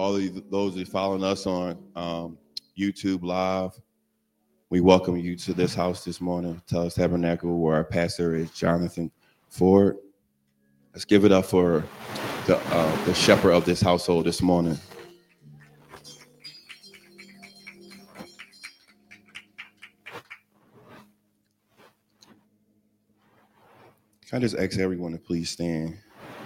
all of those who are following us on YouTube Live. We welcome you to this house this morning, Tellus Tabernacle, where our pastor is Jonathan Ford. Let's give it up for the shepherd of this household this morning. Can I just ask everyone to please stand?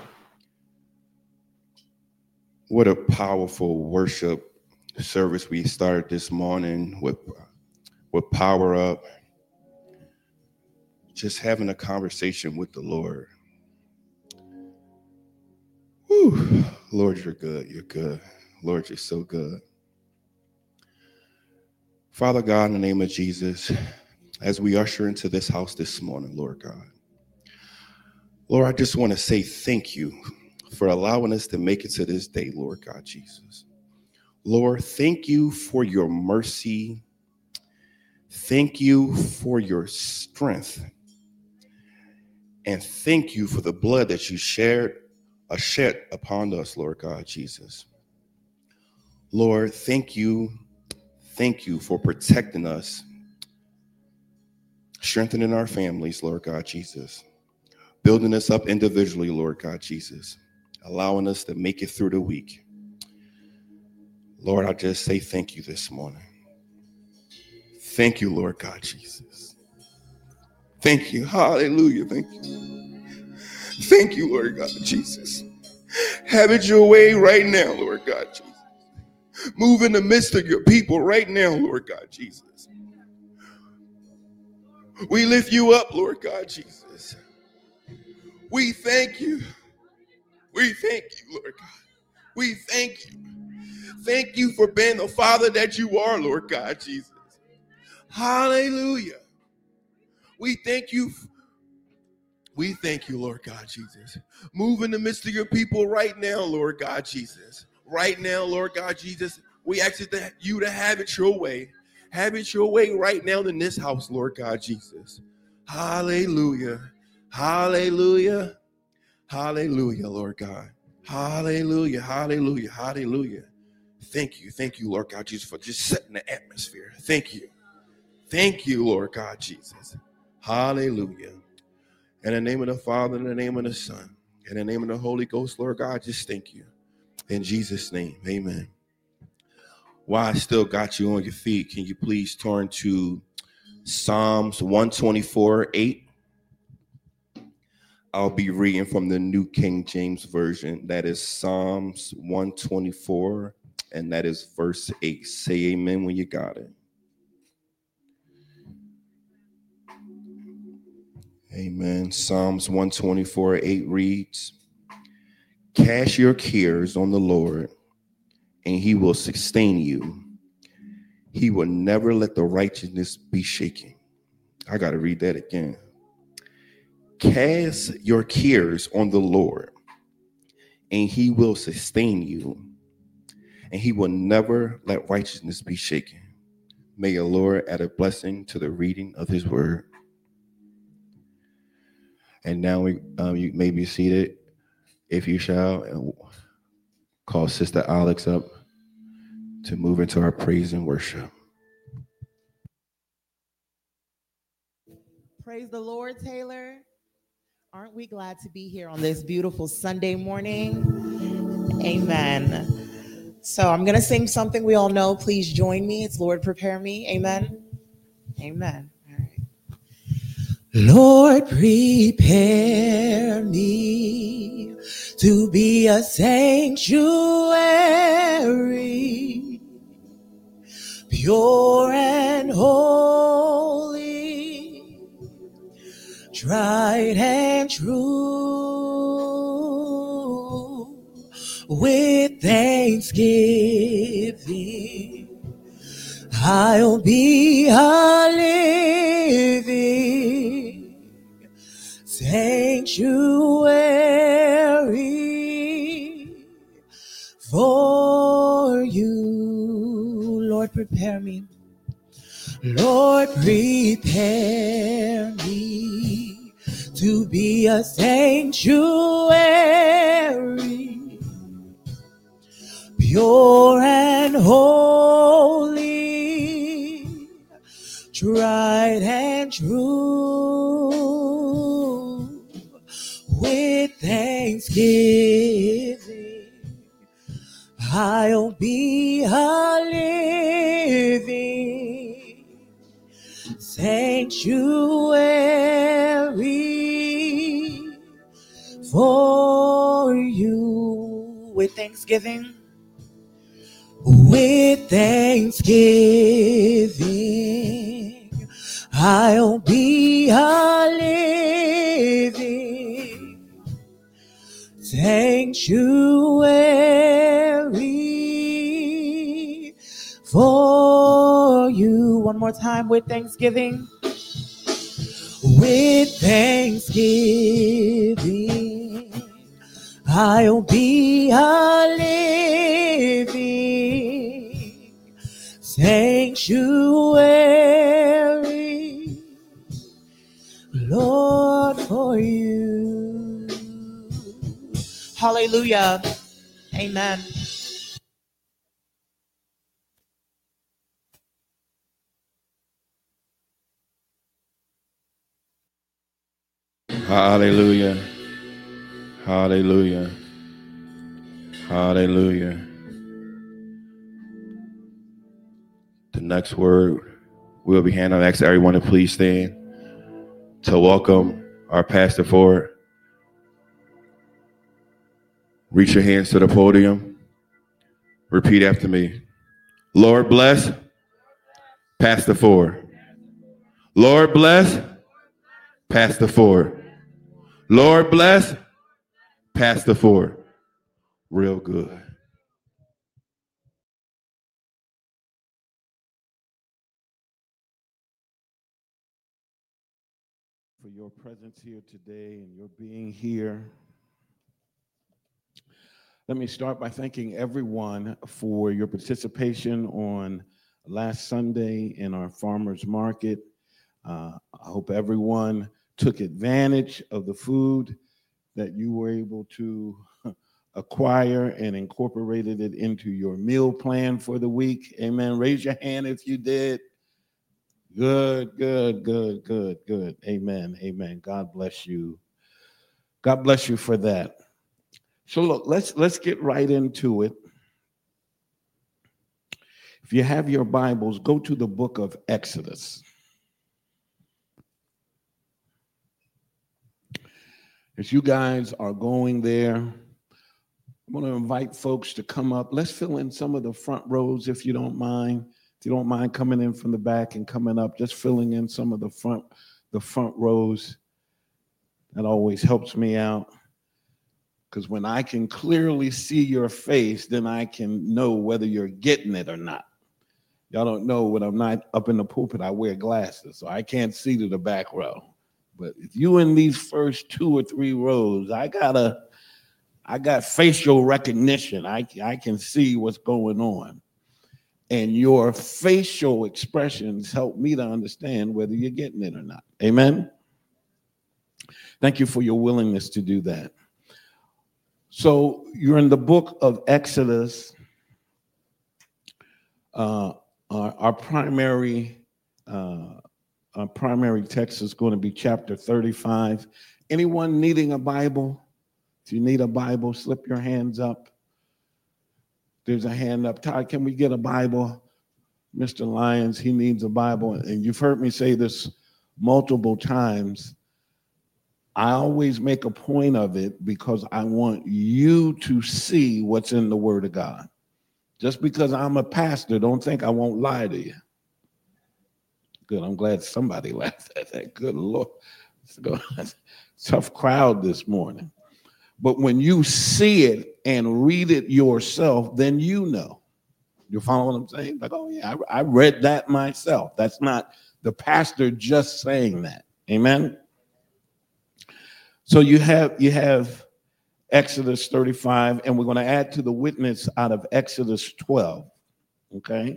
What a powerful worship service we started this morning with Power Up. Just having a conversation with the Lord. Whew. Lord, you're good. You're good. Lord, you're so good. Father God, in the name of Jesus, as we usher into this house this morning, Lord God, Lord, I just want to say thank you for allowing us to make it to this day, Lord God Jesus. Lord, thank you for your mercy. Thank you for your strength. And thank you for the blood that you shed upon us, Lord God Jesus. Lord, thank you for protecting us, strengthening our families, Lord God Jesus, building us up individually, Lord God Jesus, allowing us to make it through the week. Lord, I just say thank you this morning. Thank you, Lord God Jesus. Thank you. Hallelujah. Thank you. Thank you, Lord God Jesus. Have it your way right now, Lord God Jesus. Move in the midst of your people right now, Lord God Jesus. We lift you up, Lord God Jesus. We thank you. We thank you, Lord God. We thank you. Thank you for being the Father that you are, Lord God Jesus. Hallelujah. We thank you. We thank you, Lord God Jesus. Move in the midst of your people right now, Lord God Jesus. Right now, Lord God Jesus. We ask you to have it your way. Have it your way right now in this house, Lord God Jesus. Hallelujah. Hallelujah. Hallelujah, Lord God. Hallelujah. Hallelujah. Hallelujah. Thank you, Lord God Jesus, for just setting the atmosphere. Thank you. Thank you, Lord God Jesus. Hallelujah. In the name of the Father, in the name of the Son, in the name of the Holy Ghost, Lord God, just thank you. In Jesus' name, amen. While I still got you on your feet, can you please turn to Psalms 124:8? I'll be reading from the New King James Version. That is Psalms 124, and that is verse 8. Say amen when you got it. Amen. Psalms 124:8 reads, "Cast your cares on the Lord, and he will sustain you. He will never let the righteousness be shaken." I got to read that again. Cast your cares on the Lord, and he will sustain you, and he will never let righteousness be shaken. May the Lord add a blessing to the reading of his word. And now you may be seated, if you shall, and call Sister Alex up to move into our praise and worship. Praise the Lord, Taylor. Aren't we glad to be here on this beautiful Sunday morning? Amen. So I'm going to sing something we all know. Please join me. It's Lord, Prepare Me. Amen. Amen. All right. Lord, prepare me to be a sanctuary, pure and holy, tried and true, with thanksgiving I'll be a living sanctuary for you. Lord, prepare me. Lord, prepare me to be a sanctuary, pure and holy, tried and true. With thanksgiving, I'll be a living sanctuary for you. With thanksgiving, I'll be a living sanctuary for you. One more time. With thanksgiving, I'll be a living sanctuary, Lord, for you. Hallelujah. Amen. Hallelujah. Hallelujah. Hallelujah. The next word will be handed. I ask everyone to please stand to welcome our pastor forward. Reach your hands to the podium. Repeat after me. Lord bless Pastor Ford. Lord bless Pastor Ford. Lord bless Pastor Ford. Real good. For your presence here today and your being here. Let me start by thanking everyone for your participation on last Sunday in our farmers market. I hope everyone took advantage of the food that you were able to acquire and incorporated it into your meal plan for the week. Amen. Raise your hand if you did. Good. Amen. Amen. God bless you. God bless you for that. So look, let's get right into it. If you have your Bibles, go to the book of Exodus. As you guys are going there, I'm going to invite folks to come up. Let's fill in some of the front rows if you don't mind. If you don't mind coming in from the back and coming up, just filling in some of the front rows. That always helps me out. Because when I can clearly see your face, then I can know whether you're getting it or not. Y'all don't know when I'm not up in the pulpit, I wear glasses, so I can't see to the back row. But if you in these first 2 or 3 rows, I got facial recognition. I can see what's going on. And your facial expressions help me to understand whether you're getting it or not. Amen? Thank you for your willingness to do that. So you're in the book of Exodus. Our primary text is going to be chapter 35. Anyone needing a Bible? If you need a Bible, slip your hands up. There's a hand up. Todd, can we get a Bible? Mr. Lyons, he needs a Bible. And you've heard me say this multiple times. I always make a point of it because I want you to see what's in the Word of God. Just because I'm a pastor, don't think I won't lie to you. Good, I'm glad somebody laughed at that. Good Lord. Tough crowd this morning. But when you see it and read it yourself, then you know. You follow what I'm saying? Like, oh yeah, I read that myself. That's not the pastor just saying that. Amen? So you have Exodus 35, and we're going to add to the witness out of Exodus 12. Okay?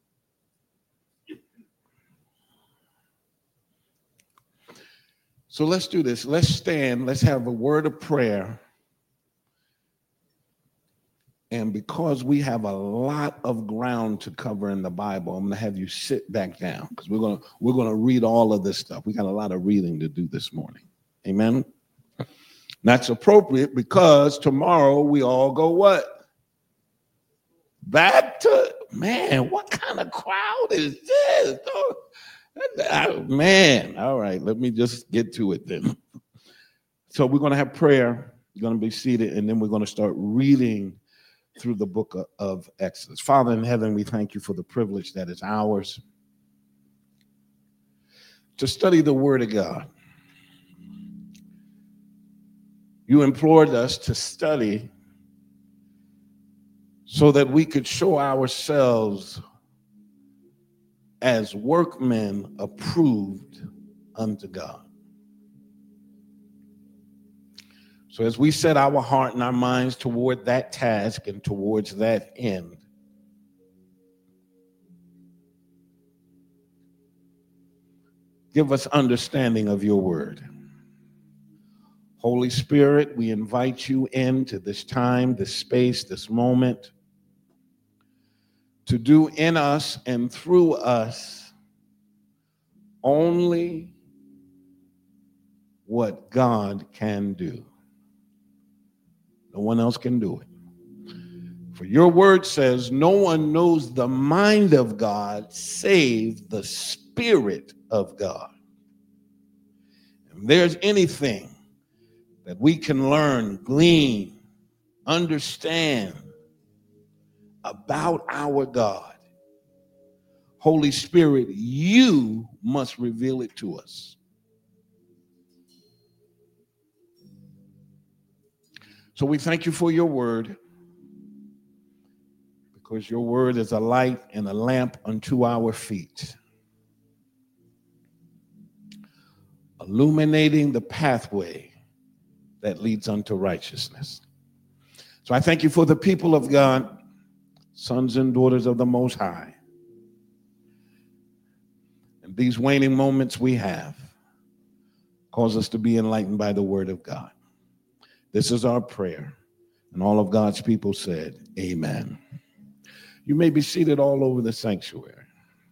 So let's do this. Let's stand. Let's have a word of prayer. And because we have a lot of ground to cover in the Bible, I'm going to have you sit back down because we're going to read all of this stuff. We got a lot of reading to do this morning. Amen. That's appropriate because tomorrow we all go what? Back to, man, what kind of crowd is this? Man, all right, let me just get to it then. So we're going to have prayer. You're going to be seated, and then we're going to start reading through the book of Exodus. Father in heaven, we thank you for the privilege that is ours to study the Word of God. You implored us to study so that we could show ourselves as workmen approved unto God. So as we set our heart and our minds toward that task and towards that end, give us understanding of your word. Holy Spirit, we invite you into this time, this space, this moment, to do in us and through us only what God can do. No one else can do it. For your word says, no one knows the mind of God save the Spirit of God. If there's anything that we can learn, glean, understand about our God, Holy Spirit, you must reveal it to us. So we thank you for your word, because your word is a light and a lamp unto our feet, illuminating the pathway that leads unto righteousness. So I thank you for the people of God, sons and daughters of the Most High. And these waning moments we have cause us to be enlightened by the word of God. This is our prayer. And all of God's people said, amen. You may be seated all over the sanctuary.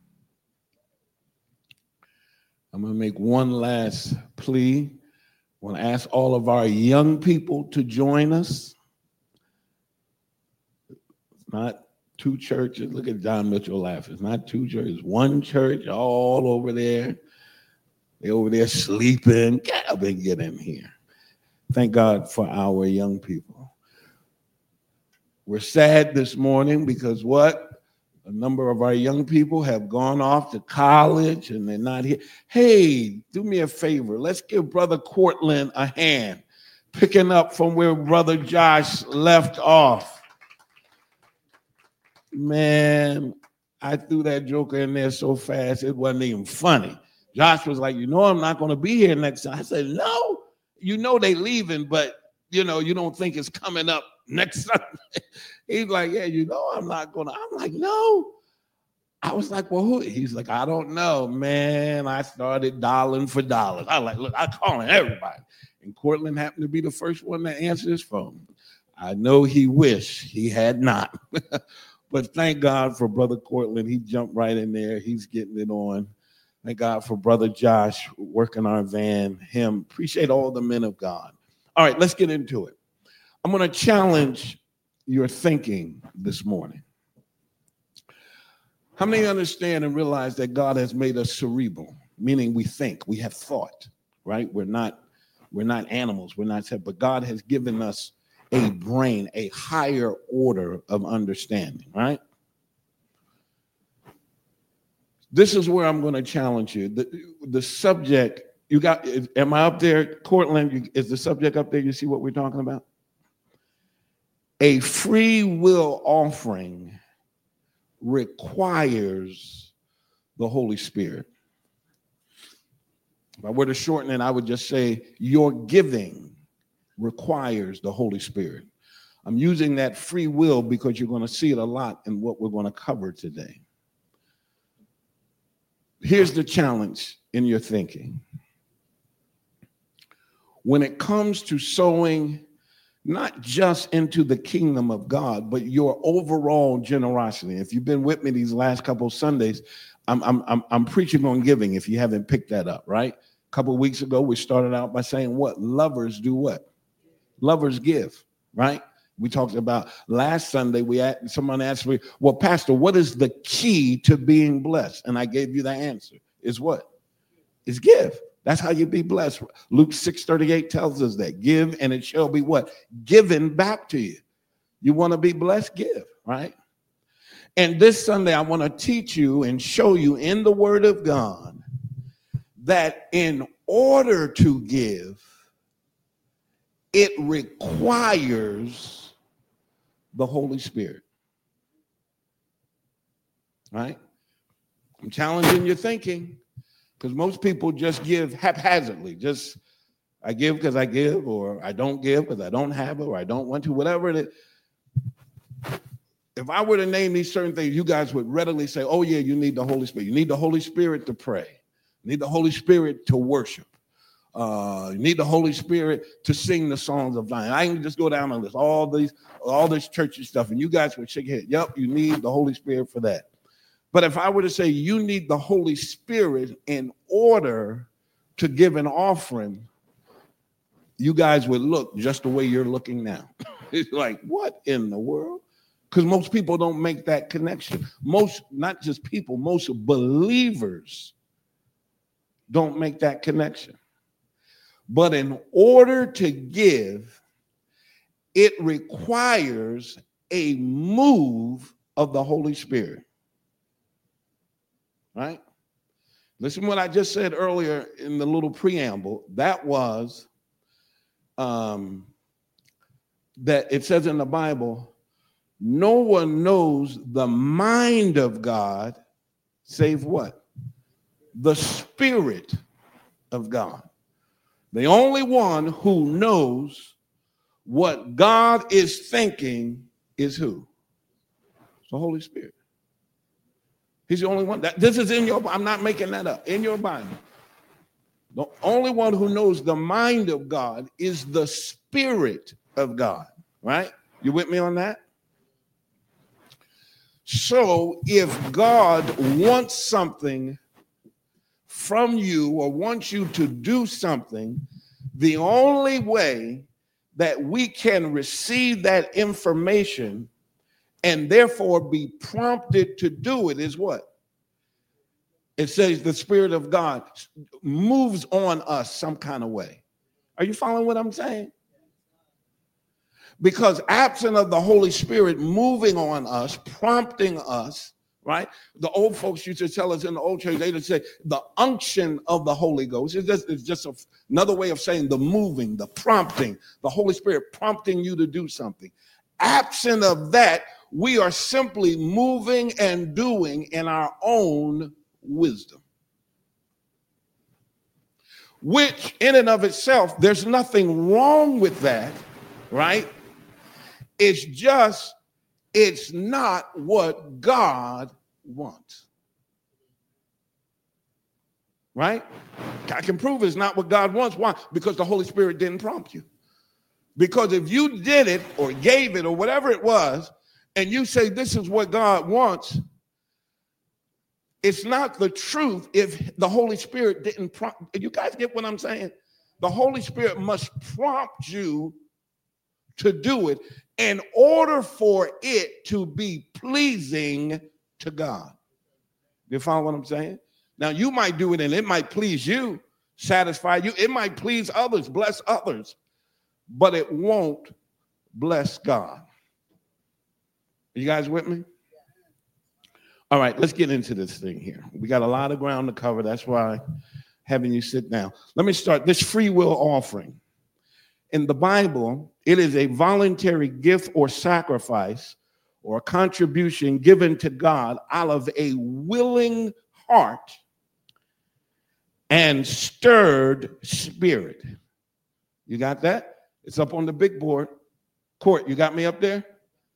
I'm going to make one last plea. I want to ask all of our young people to join us. It's not two churches. Look at John Mitchell laughing. It's not two churches. One church all over there. They're over there sleeping. Get up and get in here. Thank God for our young people. We're sad this morning because what? A number of our young people have gone off to college and they're not here. Hey, do me a favor. Let's give Brother Cortland a hand, picking up from where Brother Josh left off. Man, I threw that joker in there so fast, it wasn't even funny. Josh was like, I'm not going to be here next time. I said, no, they leaving, but, you don't think it's coming up next Sunday. He's like, yeah, I'm not going to. I'm like, no. I was like, well, who? He's like, I don't know, man. I started dialing for dollars. I like, look, I'm calling everybody. And Cortland happened to be the first one to answer his phone. I know he wished he had not. But thank God for Brother Cortland. He jumped right in there. He's getting it on. Thank God for Brother Josh working our van. Him. Appreciate all the men of God. All right, let's get into it. I'm going to challenge your thinking this morning. How many understand and realize that God has made us cerebral, meaning we think, we have thought, right? We're not animals, but God has given us a brain, a higher order of understanding, right? This is where I'm going to challenge you. The subject, am I up there? Cortland, is the subject up there? You see what we're talking about? A free will offering requires the Holy Spirit. If I were to shorten it, I would just say your giving requires the Holy Spirit. I'm using that free will because you're going to see it a lot in what we're going to cover today. Here's the challenge in your thinking. When it comes to sowing, not just into the kingdom of God, but your overall generosity. If you've been with me these last couple of Sundays, I'm preaching on giving. If you haven't picked that up, right? A couple of weeks ago, we started out by saying what? Lovers do what? Lovers give, right? We talked about last Sunday. Someone asked me, well, Pastor, what is the key to being blessed? And I gave you the answer. Is what? Is give. That's how you be blessed. Luke 6:38 tells us that. Give and it shall be what? Given back to you. You want to be blessed? Give, right? And this Sunday, I want to teach you and show you in the Word of God that in order to give, it requires the Holy Spirit, right? I'm challenging your thinking. Because most people just give haphazardly. Just, I give because I give, or I don't give because I don't have it, or I don't want to, whatever it is. If I were to name these certain things, you guys would readily say, oh, yeah, you need the Holy Spirit. You need the Holy Spirit to pray. You need the Holy Spirit to worship. You need the Holy Spirit to sing the songs of Zion. I can just go down on this, all this churchy stuff, and you guys would shake your head. Yep, you need the Holy Spirit for that. But if I were to say you need the Holy Spirit in order to give an offering, you guys would look just the way you're looking now. It's like, what in the world? Because most people don't make that connection. Most, not just people, most believers don't make that connection. But in order to give, it requires a move of the Holy Spirit. Right? Listen to what I just said earlier in the little preamble. That was that it says in the Bible, no one knows the mind of God save what? The Spirit of God. The only one who knows what God is thinking is who? It's the Holy Spirit. He's the only one. This is in your, I'm not making that up, in your Bible. The only one who knows the mind of God is the Spirit of God, right? You with me on that? So if God wants something from you or wants you to do something, the only way that we can receive that information and therefore be prompted to do it is what? It says the Spirit of God moves on us some kind of way. Are you following what I'm saying? Because absent of the Holy Spirit moving on us, prompting us, right? The old folks used to tell us in the old church, they would say the unction of the Holy Ghost. It's just another way of saying the moving, the prompting, the Holy Spirit prompting you to do something. Absent of that, we are simply moving and doing in our own wisdom. Which in and of itself, there's nothing wrong with that, right? It's just, it's not what God wants. Right? I can prove it's not what God wants. Why? Because the Holy Spirit didn't prompt you. Because if you did it or gave it or whatever it was, and you say this is what God wants, it's not the truth if the Holy Spirit didn't prompt. You guys get what I'm saying? The Holy Spirit must prompt you to do it in order for it to be pleasing to God. You follow what I'm saying? Now, you might do it and it might please you, satisfy you. It might please others, bless others, but it won't bless God. Are you guys with me? All right, let's get into this thing here. We got a lot of ground to cover. That's why I'm having you sit down. Let me start. This free will offering. In the Bible, it is a voluntary gift or sacrifice or a contribution given to God out of a willing heart and stirred spirit. You got that? It's up on the big board. Court, you got me up there?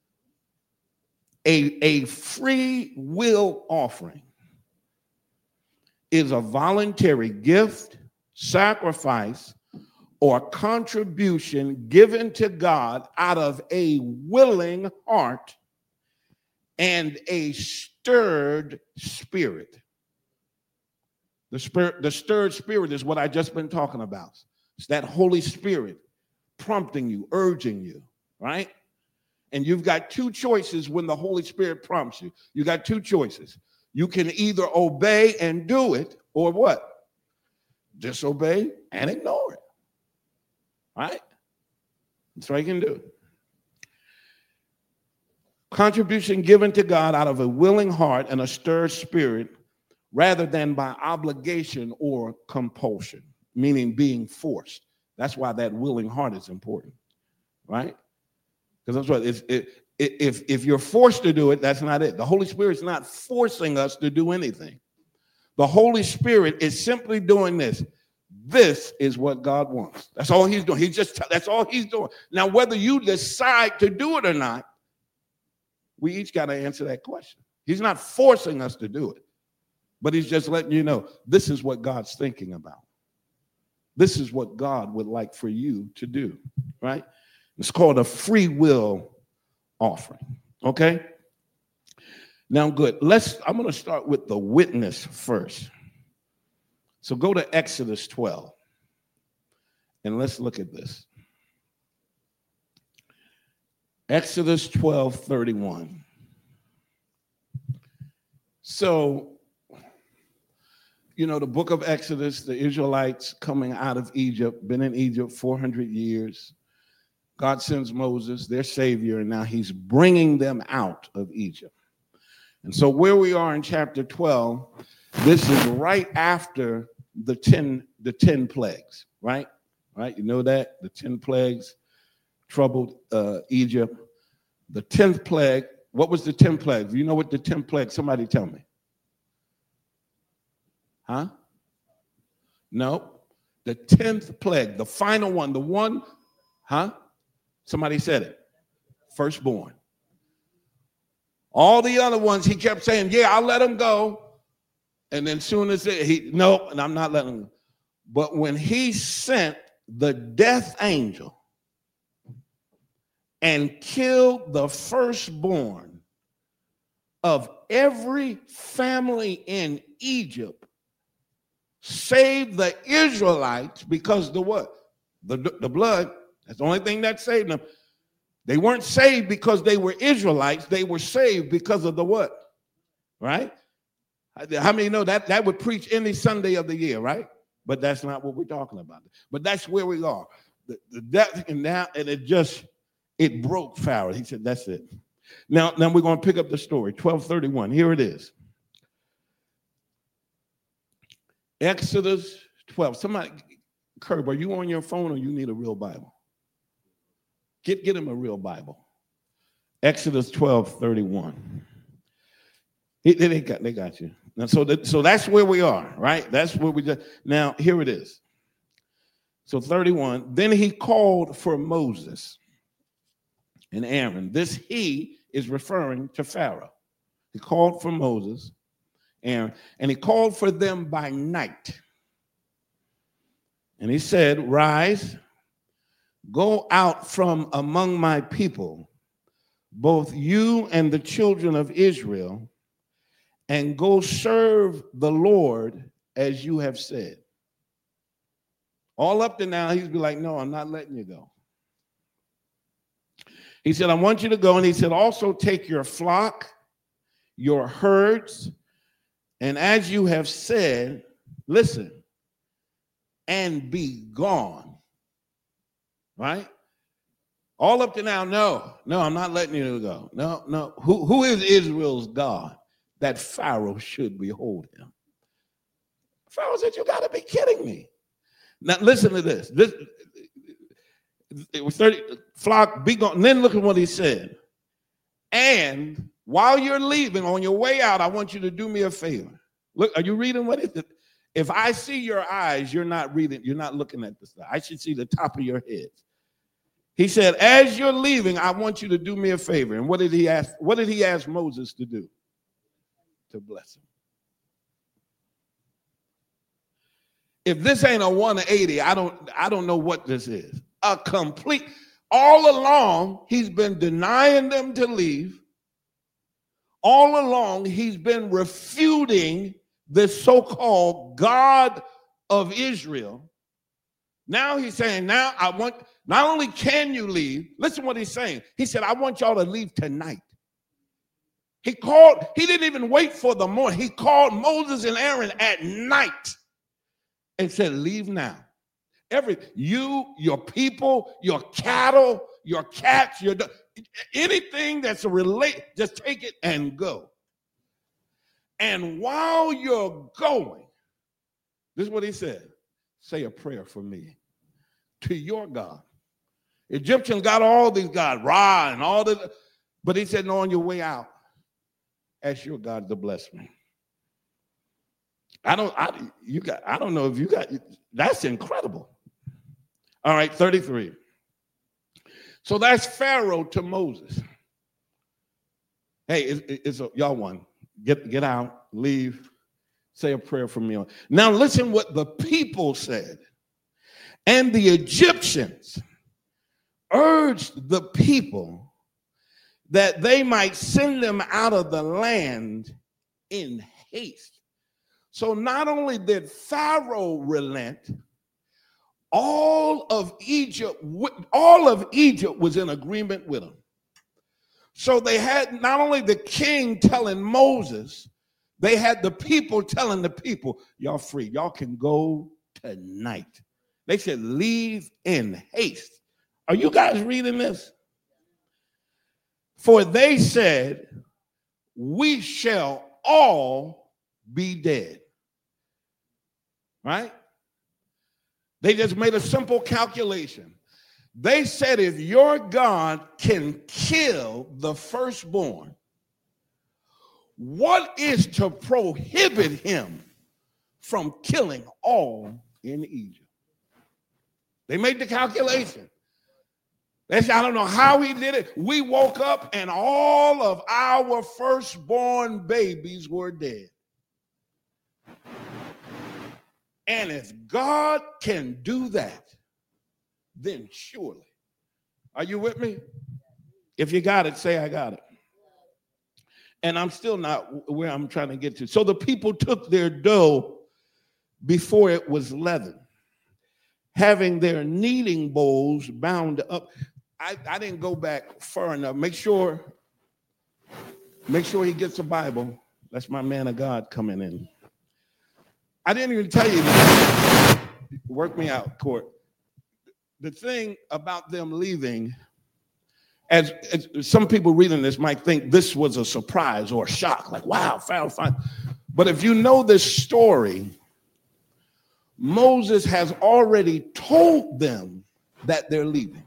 A free will offering is a voluntary gift, sacrifice, or contribution given to God out of a willing heart and a stirred spirit. The stirred spirit is what I just been talking about. It's that Holy Spirit prompting you, urging you, right? And you've got two choices when the Holy Spirit prompts you. You got two choices. You can either obey and do it, or what? Disobey and ignore it. Right? That's what you can do. Contribution given to God out of a willing heart and a stirred spirit, rather than by obligation or compulsion, meaning being forced. That's why that willing heart is important, right? Because that's what if you're forced to do it, that's not it. The Holy Spirit's not forcing us to do anything. The Holy Spirit is simply doing this. This is what God wants. That's all he's doing. That's all he's doing. Now, whether you decide to do it or not, we each got to answer that question. He's not forcing us to do it, but he's just letting you know this is what God's thinking about. This is what God would like for you to do, right? It's called a free will offering, okay? Now, good. I'm going to start with the witness first. So go to Exodus 12, and let's look at this. Exodus 12:31. So, you know, the book of Exodus, the Israelites coming out of Egypt, been in Egypt 400 years. God sends Moses, their savior, and now he's bringing them out of Egypt. And so where we are in chapter 12, this is right after the 10 plagues, right? Right? You know that? The 10 plagues troubled Egypt. The 10th plague, what was the 10th plague? Do you know what the 10th plague? Somebody tell me. Huh? No. The 10th plague, the final one, the one, huh? Somebody said it. Firstborn. All the other ones, he kept saying, yeah, I'll let them go. And then soon as no, and I'm not letting them. But when he sent the death angel and killed the firstborn of every family in Egypt, saved the Israelites, because the what? The blood. That's the only thing that saved them. They weren't saved because they were Israelites. They were saved because of the what? Right? How many know that would preach any Sunday of the year, right? But that's not what we're talking about. But that's where we are. The death, and now, and it broke Pharaoh. He said, that's it. Now we're going to pick up the story. 12:31. Here it is. Exodus 12. Somebody, Curb, are you on your phone or you need a real Bible? Get him a real Bible. Exodus 12:31. They got you. Now, so that's where we are, right? That's where we just. Now, here it is. So 31. Then he called for Moses and Aaron. This he is referring to Pharaoh. He called for Moses, Aaron, and he called for them by night. And he said, rise, go out from among my people, both you and the children of Israel, and go serve the Lord as you have said. All up to now, he's be like, no, I'm not letting you go. He said, I want you to go. And he said, also take your flock, your herds, and as you have said, listen, and be gone. Right? All up to now, no, I'm not letting you go. No. Who is Israel's God that Pharaoh should behold him? Pharaoh said, you got to be kidding me. Now, listen to this. It was 30, flock, be gone. And then look at what he said. And while you're leaving, on your way out, I want you to do me a favor. Look, are you reading what it is? If I see your eyes, you're not reading, you're not looking at the stuff. I should see the top of your head. He said, as you're leaving, I want you to do me a favor. And what did he ask? What did he ask Moses to do? To bless him. If this ain't a 180, I don't know what this is. A complete, all along, he's been denying them to leave. All along, he's been refuting this so-called God of Israel. Now he's saying, now I want, not only can you leave, listen what he's saying. He said, I want y'all to leave tonight. He didn't even wait for the morning. He called Moses and Aaron at night and said, leave now. Your people, your cattle, your cats, anything that's just take it and go. And while you're going, this is what he said, say a prayer for me to your God. Egyptians got all these gods, Ra and all this, but he said, no, on your way out, ask your God to bless me. I don't know if you got, that's incredible. All right, 33. So that's Pharaoh to Moses. Hey, y'all won. Get out, leave, say a prayer for me. Now listen what the people said. And the Egyptians urged the people that they might send them out of the land in haste. So not only did Pharaoh relent, all of Egypt was in agreement with him. So they had not only the king telling Moses, they had the people telling the people, y'all free, y'all can go tonight. They said, leave in haste. Are you guys reading this? For they said, we shall all be dead. Right? They just made a simple calculation. They said, if your God can kill the firstborn, what is to prohibit him from killing all in Egypt? They made the calculation. They said, I don't know how he did it. We woke up and all of our firstborn babies were dead. And if God can do that, then surely. Are you with me? If you got it, say I got it. And I'm still not where I'm trying to get to. So the people took their dough before it was leavened, having their kneading bowls bound up. I didn't go back far enough. Make sure he gets a Bible. That's my man of God coming in. I didn't even tell you that. Work me out, Court. The thing about them leaving, as some people reading this might think this was a surprise or a shock, like, wow, Pharaoh, fine. But if you know this story, Moses has already told them that they're leaving.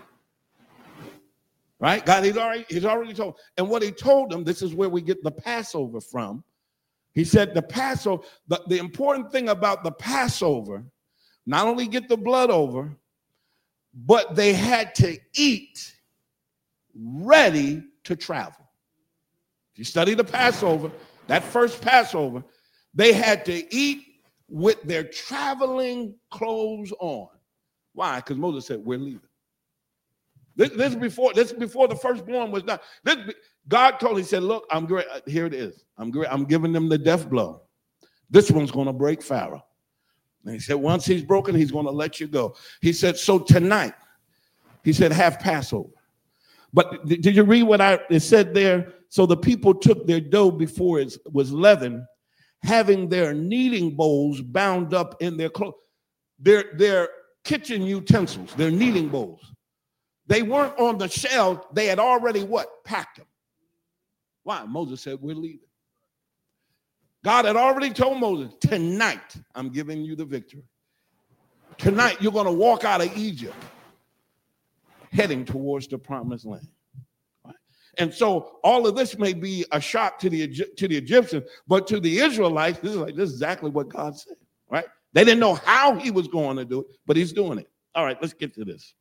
Right? God, he's already told. And what he told them, this is where we get the Passover from. He said the Passover, the important thing about the Passover, not only get the blood over, but they had to eat ready to travel. If you study the Passover, that first Passover, they had to eat with their traveling clothes on. Why? Because Moses said, we're leaving. This is before the firstborn was done. God told him, he said, look, I'm great. Here it is. I'm giving them the death blow. This one's going to break Pharaoh. And he said, once he's broken, he's going to let you go. He said, so tonight, he said, have Passover. But did you read what it said there? So the people took their dough before it was leavened, having their kneading bowls bound up in their clothes. Their kitchen utensils, their kneading bowls. They weren't on the shelf. They had already what? Packed them. Why? Moses said, we're leaving. God had already told Moses, tonight, I'm giving you the victory. Tonight, you're going to walk out of Egypt, heading towards the promised land. Right? And so all of this may be a shock to the Egyptians, but to the Israelites, this is exactly what God said. Right? They didn't know how he was going to do it, but he's doing it. All right, let's get to this.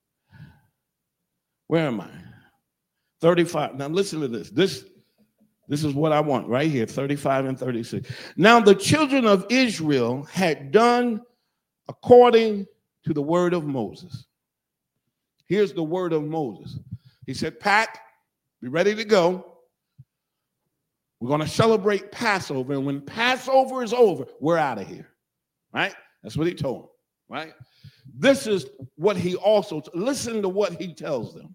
Where am I? 35. Now listen to this. This This is what I want right here, 35 and 36. Now the children of Israel had done according to the word of Moses. Here's the word of Moses. He said, pack, be ready to go. We're going to celebrate Passover. And when Passover is over, we're out of here. Right? That's what he told them. Right? This is what he also, listen to what he tells them.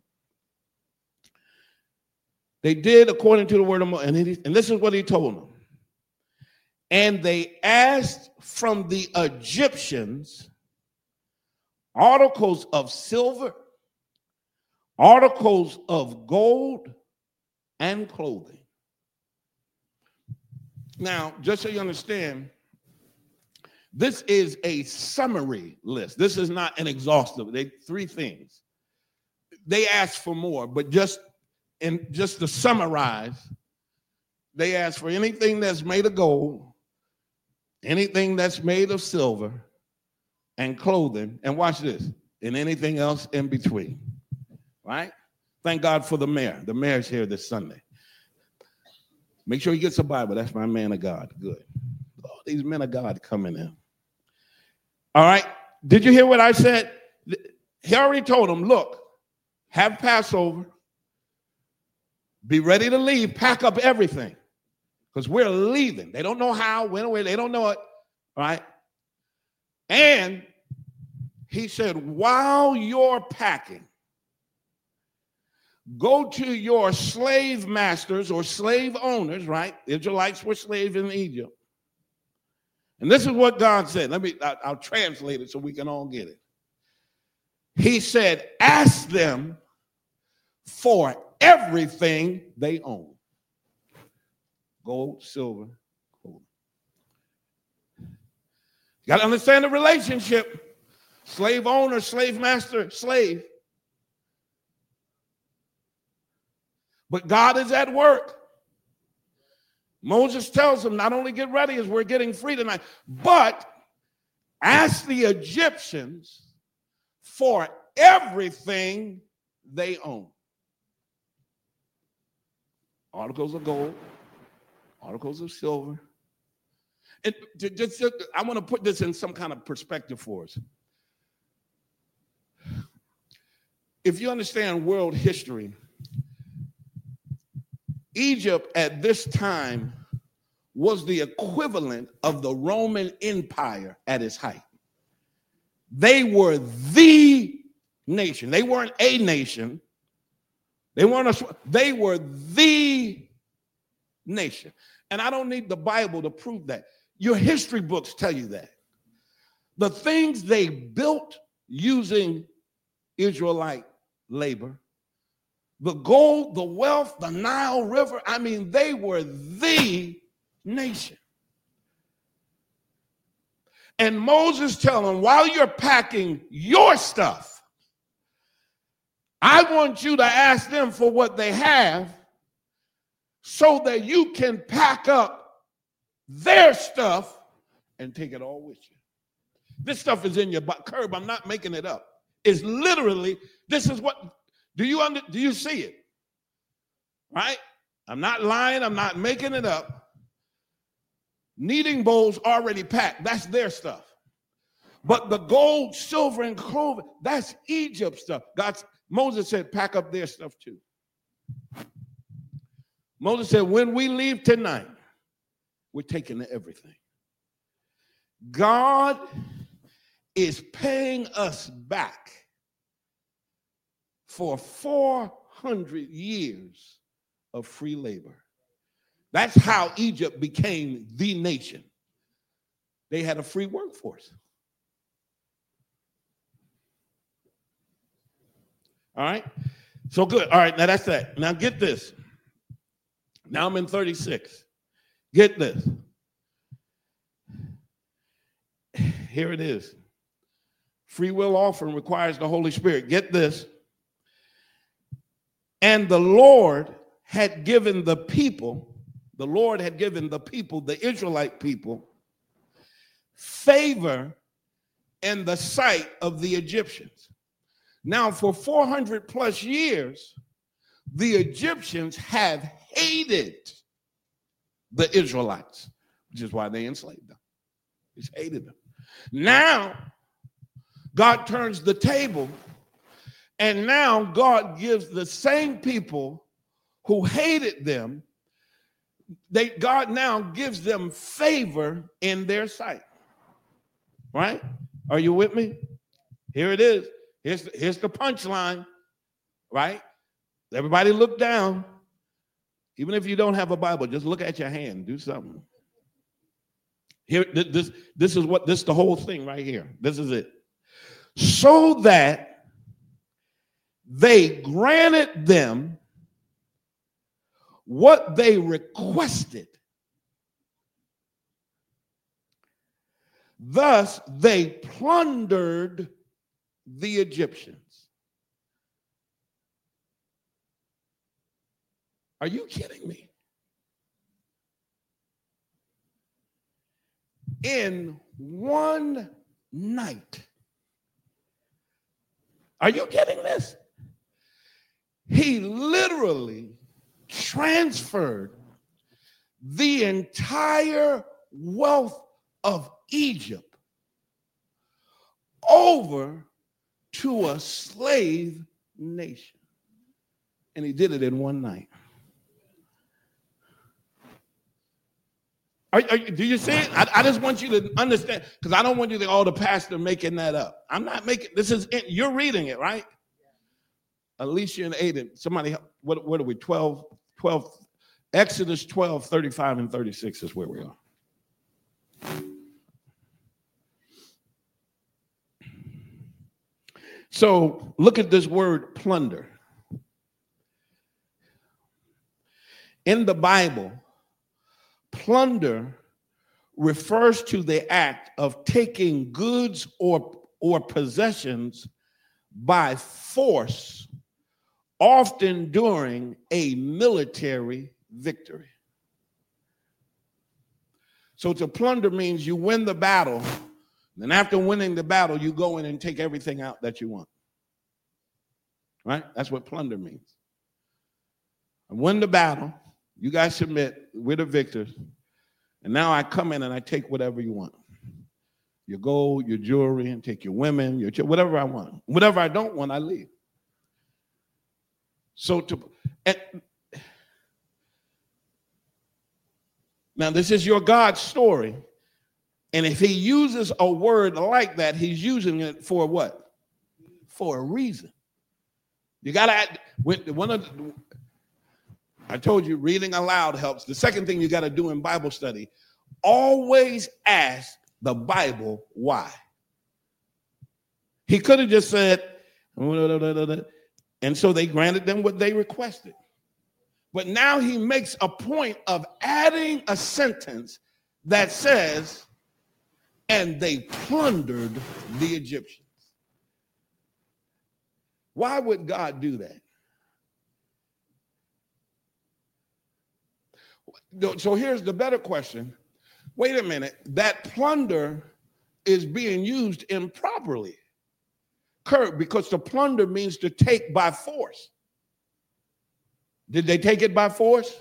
They did according to the word of Moses. And this is what he told them. And they asked from the Egyptians articles of silver, articles of gold, and clothing. Now, just so you understand, this is a summary list. This is not an exhaustive. Three things. They asked for more, but just to summarize, they asked for anything that's made of gold, anything that's made of silver, and clothing, and watch this, and anything else in between. Right? Thank God for the mayor. The mayor's here this Sunday. Make sure he gets a Bible. That's my man of God. Good. All these men of God coming in. All right. Did you hear what I said? He already told them, look, have Passover. Be ready to leave. Pack up everything. Because we're leaving. They don't know how, when, where. They don't know it. All right. And he said, while you're packing, go to your slave masters or slave owners, right? Israelites were slaves in Egypt. And this is what God said. I'll translate it so we can all get it. He said, ask them for everything they own. Gold, silver, gold. You got to understand the relationship. Slave owner, slave master, slave. But God is at work. Moses tells them not only get ready as we're getting free tonight, but ask the Egyptians for everything they own. Articles of gold, articles of silver. And I want to put this in some kind of perspective for us. If you understand world history, Egypt at this time was the equivalent of the Roman Empire at its height. They were the nation. They weren't a nation. They were the nation. And I don't need the Bible to prove that. Your history books tell you that. The things they built using Israelite labor, the gold, the wealth, the Nile River, I mean, they were the nation. And Moses telling them, while you're packing your stuff, I want you to ask them for what they have so that you can pack up their stuff and take it all with you. This stuff is in your curb. I'm not making it up. It's literally, this is what, do you see it? Right? I'm not lying. I'm not making it up. Kneading bowls already packed. That's their stuff. But the gold, silver, and clothing, that's Egypt stuff. Moses said, pack up their stuff too. Moses said, when we leave tonight, we're taking everything. God is paying us back for 400 years of free labor. That's how Egypt became the nation. They had a free workforce. All right? So good. All right, now that's that. Now get this. Now I'm in 36. Get this. Here it is. Free will offering requires the Holy Spirit. Get this. And the Lord had given the people, the Israelite people, favor in the sight of the Egyptians. Now, for 400 plus years, the Egyptians have hated the Israelites, which is why they enslaved them. He hated them. Now, God turns the table, and now God gives the same people who hated them, God now gives them favor in their sight. Right? Are you with me? Here it is. Here's the punchline. Right? Everybody look down. Even if you don't have a Bible, just look at your hand. Do something. Here, this is the whole thing right here. This is it. So that they granted them what they requested. Thus, they plundered the Egyptians. Are you kidding me? In one night. Are you getting this? He literally transferred the entire wealth of Egypt over to a slave nation. And he did it in one night. Do you see it? I just want you to understand, because I don't want you to think, oh, the pastor making that up. I'm not making, you're reading it, right? Alicia and Aiden, somebody, what are we, 12, Exodus 12, 35 and 36 is where we are. So look at this word plunder. In the Bible, plunder refers to the act of taking goods or possessions by force, often during a military victory. So to plunder means you win the battle, and after winning the battle, you go in and take everything out that you want. Right? That's what plunder means. I win the battle, you guys submit, we're the victors, and now I come in and I take whatever you want. Your gold, your jewelry, and take your women, whatever I want. Whatever I don't want, I leave. Now this is your God story, and if he uses a word like that, he's using it for what? For a reason. You got to, I told you reading aloud helps. The second thing you got to do in Bible study, always ask the Bible why. He could have just said, and so they granted them what they requested. But now he makes a point of adding a sentence that says, and they plundered the Egyptians. Why would God do that? So here's the better question. Wait a minute, that plunder is being used improperly. Kurt, because to plunder means to take by force. Did they take it by force?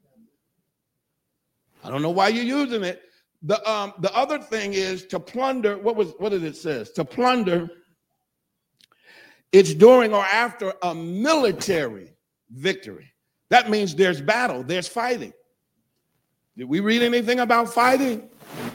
I don't know why you're using it. The other thing is to plunder. What did it say? To plunder, it's during or after a military victory. That means there's battle, there's fighting. Did we read anything about fighting?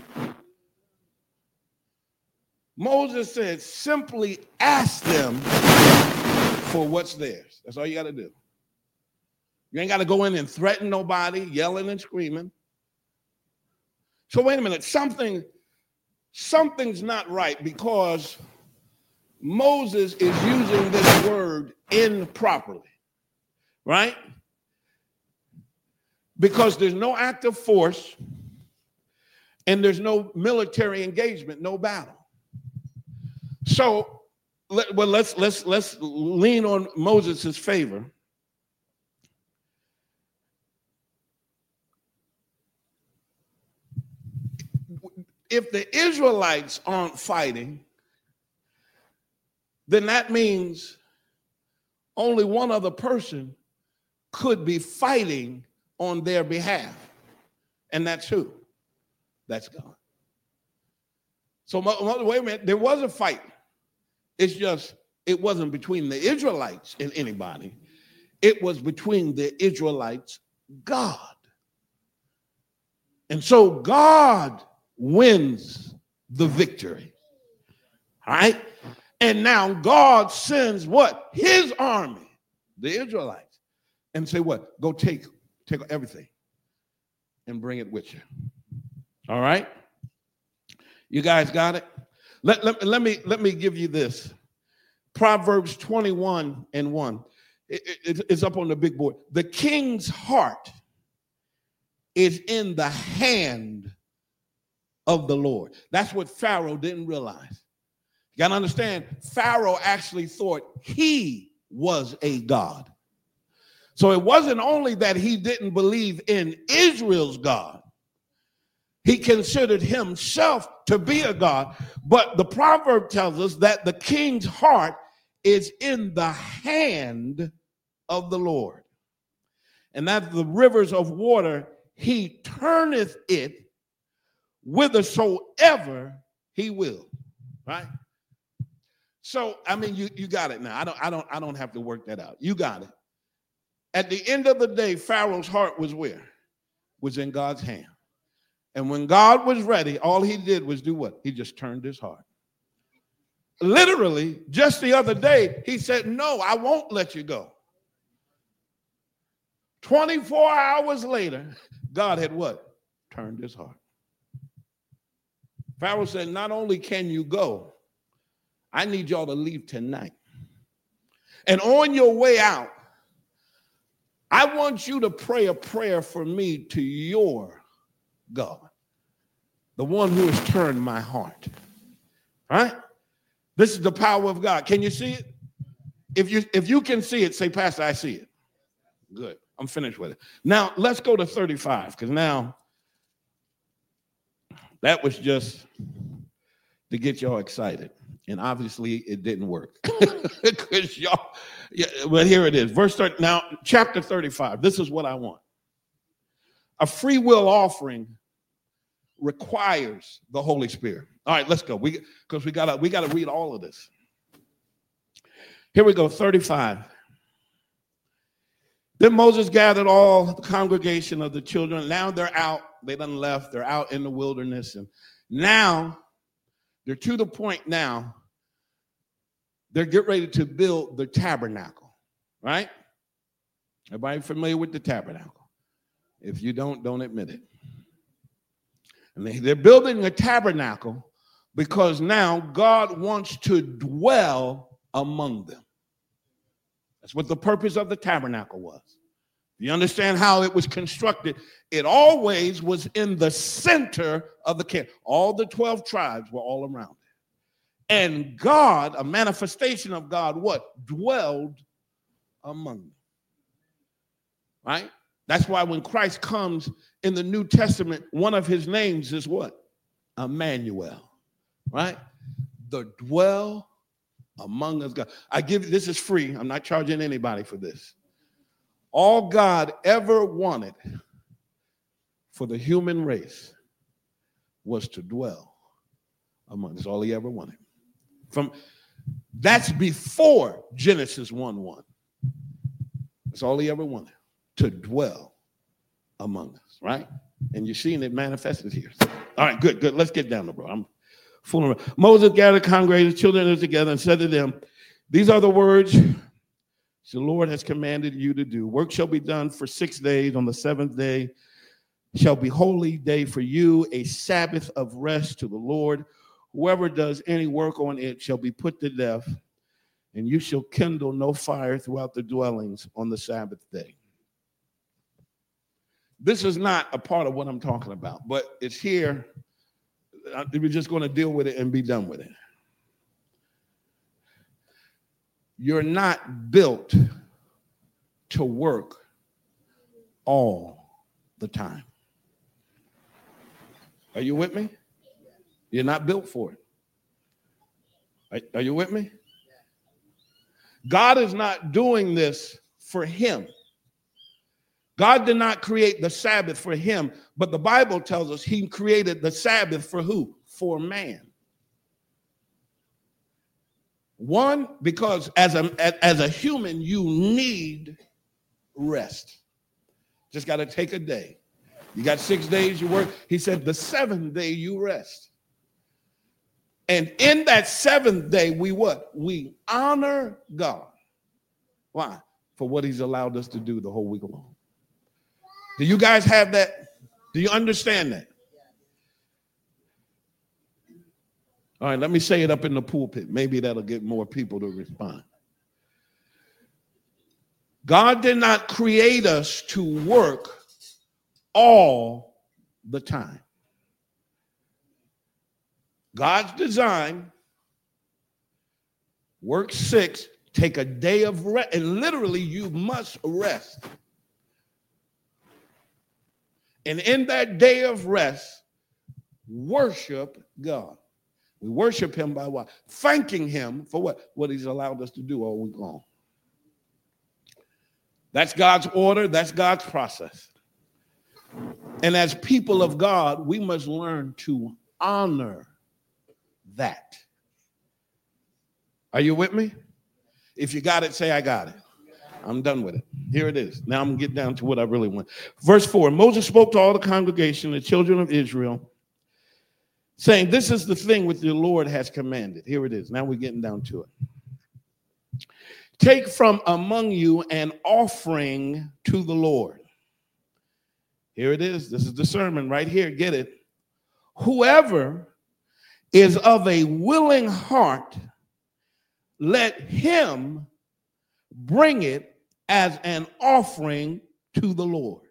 Moses said, simply ask them for what's theirs. That's all you got to do. You ain't got to go in and threaten nobody, yelling and screaming. So wait a minute, something's not right, because Moses is using this word improperly, right? Because there's no act of force and there's no military engagement, no battle. So, let's lean on Moses' favor. If the Israelites aren't fighting, then that means only one other person could be fighting on their behalf, And that's who? That's God. So wait a minute, there was a fight. It's just, it wasn't between the Israelites and anybody. It was between the Israelites, God. And so God wins the victory. All right? And now God sends what? His army, the Israelites, and say what? Go take everything and bring it with you. All right? You guys got it? Let me give you this. Proverbs 21:1. It's up on the big board. The king's heart is in the hand of the Lord. That's what Pharaoh didn't realize. You got to understand, Pharaoh actually thought he was a god. So it wasn't only that he didn't believe in Israel's God. He considered himself to be a god. But the proverb tells us that the king's heart is in the hand of the Lord. And that the rivers of water, he turneth it whithersoever he will. Right? So, I mean, you got it now. I don't have to work that out. You got it. At the end of the day, Pharaoh's heart was where? Was in God's hand. And when God was ready, all he did was do what? He just turned his heart. Literally, just the other day, he said, no, I won't let you go. 24 hours later, God had what? Turned his heart. Pharaoh said, not only can you go, I need y'all to leave tonight. And on your way out, I want you to pray a prayer for me to your God, the one who has turned my heart. All right? This is the power of God. Can you see it? If you can see it, say, Pastor, I see it. Good. I'm finished with it. Now, let's go to 35, because now that was just to get y'all excited. And obviously, it didn't work. Because y'all, yeah, but here it is. Verse 30. Now, chapter 35. This is what I want. A free will offering requires the Holy Spirit. All right, let's go. Because we gotta read all of this. Here we go. 35. Then Moses gathered all the congregation of the children. Now they're out. They done left. They're out in the wilderness, and now they're to the point now, they're getting ready to build the tabernacle, right? Everybody familiar with the tabernacle? If you don't admit it. And they're building a tabernacle because now God wants to dwell among them. That's what the purpose of the tabernacle was. You understand how it was constructed? It always was in the center of the camp. All the 12 tribes were all around it. And God, a manifestation of God, what? Dwelled among them. Right? That's why when Christ comes in the New Testament, one of his names is what? Emmanuel. Right? The dwell among us God. I give you, this is free. I'm not charging anybody for this. All God ever wanted for the human race was to dwell among us. All he ever wanted. That's before Genesis 1:1. That's all he ever wanted, to dwell among us, right? And you're seeing it manifested here. All right, good. Let's get down to bro. I'm fooling around. Moses gathered the congregation, children together, and said to them, these are the words the Lord has commanded you to do. Work shall be done for 6 days. On the seventh day shall be holy day for you, a Sabbath of rest to the Lord. Whoever does any work on it shall be put to death, and you shall kindle no fire throughout the dwellings on the Sabbath day. This is not a part of what I'm talking about, but it's here. We're just going to deal with it and be done with it. You're not built to work all the time. Are you with me? You're not built for it. Are you with me? God is not doing this for him. God did not create the Sabbath for him, but the Bible tells us he created the Sabbath for who? For man. One, because as a human, you need rest. Just got to take a day. You got 6 days you work. He said the seventh day you rest. And in that seventh day, we what? We honor God. Why? For what he's allowed us to do the whole week long. Do you guys have that? Do you understand that? All right, let me say it up in the pulpit. Maybe that'll get more people to respond. God did not create us to work all the time. God's design, work 6, take a day of rest, and literally you must rest. And in that day of rest, worship God. We worship him by what? Thanking him for what? What he's allowed us to do all week long. That's God's order. That's God's process. And as people of God, we must learn to honor that. Are you with me? If you got it, say, I got it. I'm done with it. Here it is. Now I'm going to get down to what I really want. Verse 4, Moses spoke to all the congregation, the children of Israel, saying, this is the thing which the Lord has commanded. Here it is. Now we're getting down to it. Take from among you an offering to the Lord. Here it is. This is the sermon right here. Get it. Whoever is of a willing heart, let him bring it as an offering to the Lord.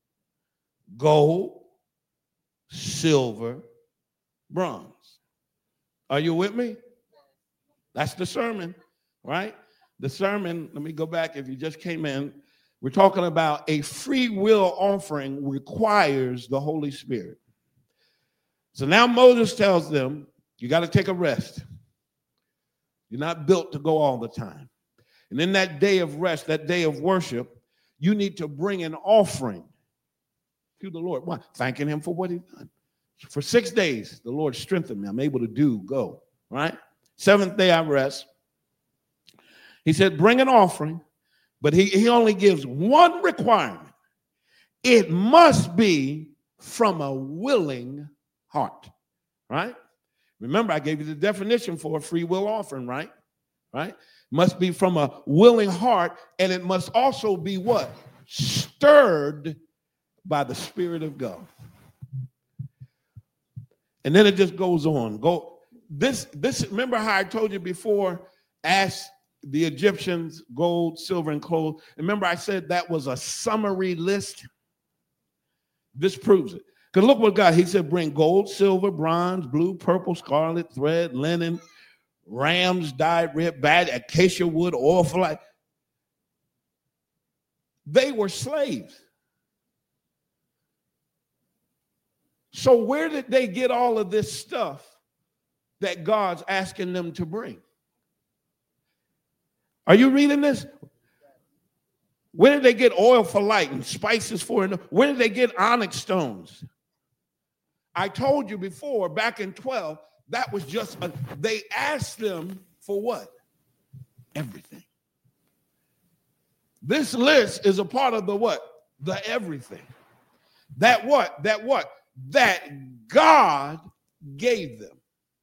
Gold, silver, bronze. Are you with me? That's the sermon, right? The sermon, let me go back if you just came in. We're talking about a free will offering requires the Holy Spirit. So now Moses tells them, you got to take a rest. You're not built to go all the time. And in that day of rest, that day of worship, you need to bring an offering to the Lord. Why? Thanking him for what he's done. For 6 days, the Lord strengthened me. I'm able to go, right? Seventh day I rest. He said, bring an offering, but he only gives one requirement. It must be from a willing heart, right? Remember, I gave you the definition for a free will offering, right? Right? Must be from a willing heart, and it must also be what? Stirred by the Spirit of God. And then it just goes on. Remember how I told you before, ask the Egyptians gold, silver, and clothes. Remember I said that was a summary list? This proves it. Because look what God, he said, bring gold, silver, bronze, blue, purple, scarlet, thread, linen, rams dyed red, bad, acacia wood, oil for light. They were slaves. So where did they get all of this stuff that God's asking them to bring? Are you reading this? Where did they get oil for light and spices for it? Where did they get onyx stones? I told you before, back in 12, that was just, they asked them for what? Everything. This list is a part of the what? The everything. That what? That what? That God gave them.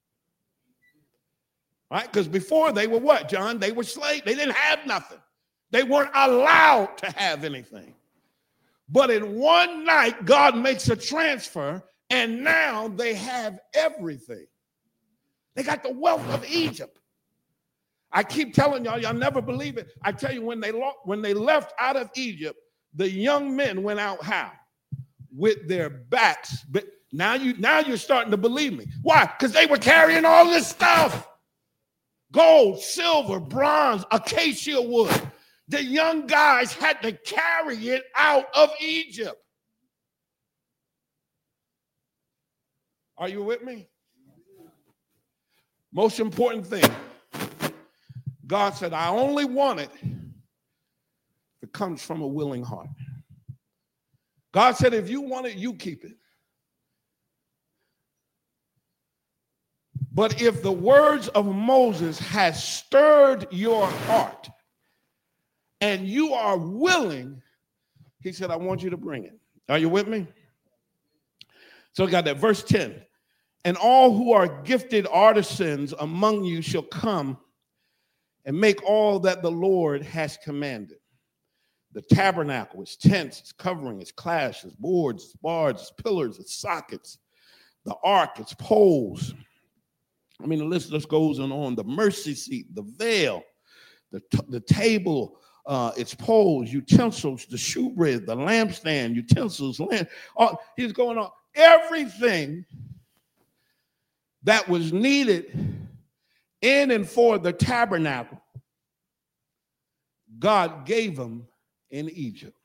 Right? Because before they were what, John? They were slaves. They didn't have nothing. They weren't allowed to have anything. But in one night, God makes a transfer, and now they have everything. They got the wealth of Egypt. I keep telling y'all never believe it. I tell you, when they left out of Egypt, the young men went out how? With their backs. But now you're starting to believe me. Why? Because they were carrying all this stuff. Gold, silver, bronze, acacia wood. The young guys had to carry it out of Egypt. Are you with me? Most important thing, God said, I only want it if it comes from a willing heart. God said, if you want it, you keep it. But if the words of Moses has stirred your heart and you are willing, he said, I want you to bring it. Are you with me? So we got that. Verse 10. And all who are gifted artisans among you shall come and make all that the Lord has commanded. The tabernacle, its tents, its covering, its clash, its boards, its bars, its pillars, its sockets, the ark, its poles. I mean, the list just goes on. The mercy seat, the veil, the table, its poles, utensils, the shewbread, the lampstand, utensils, he's going on. Everything that was needed in and for the tabernacle, God gave them in Egypt.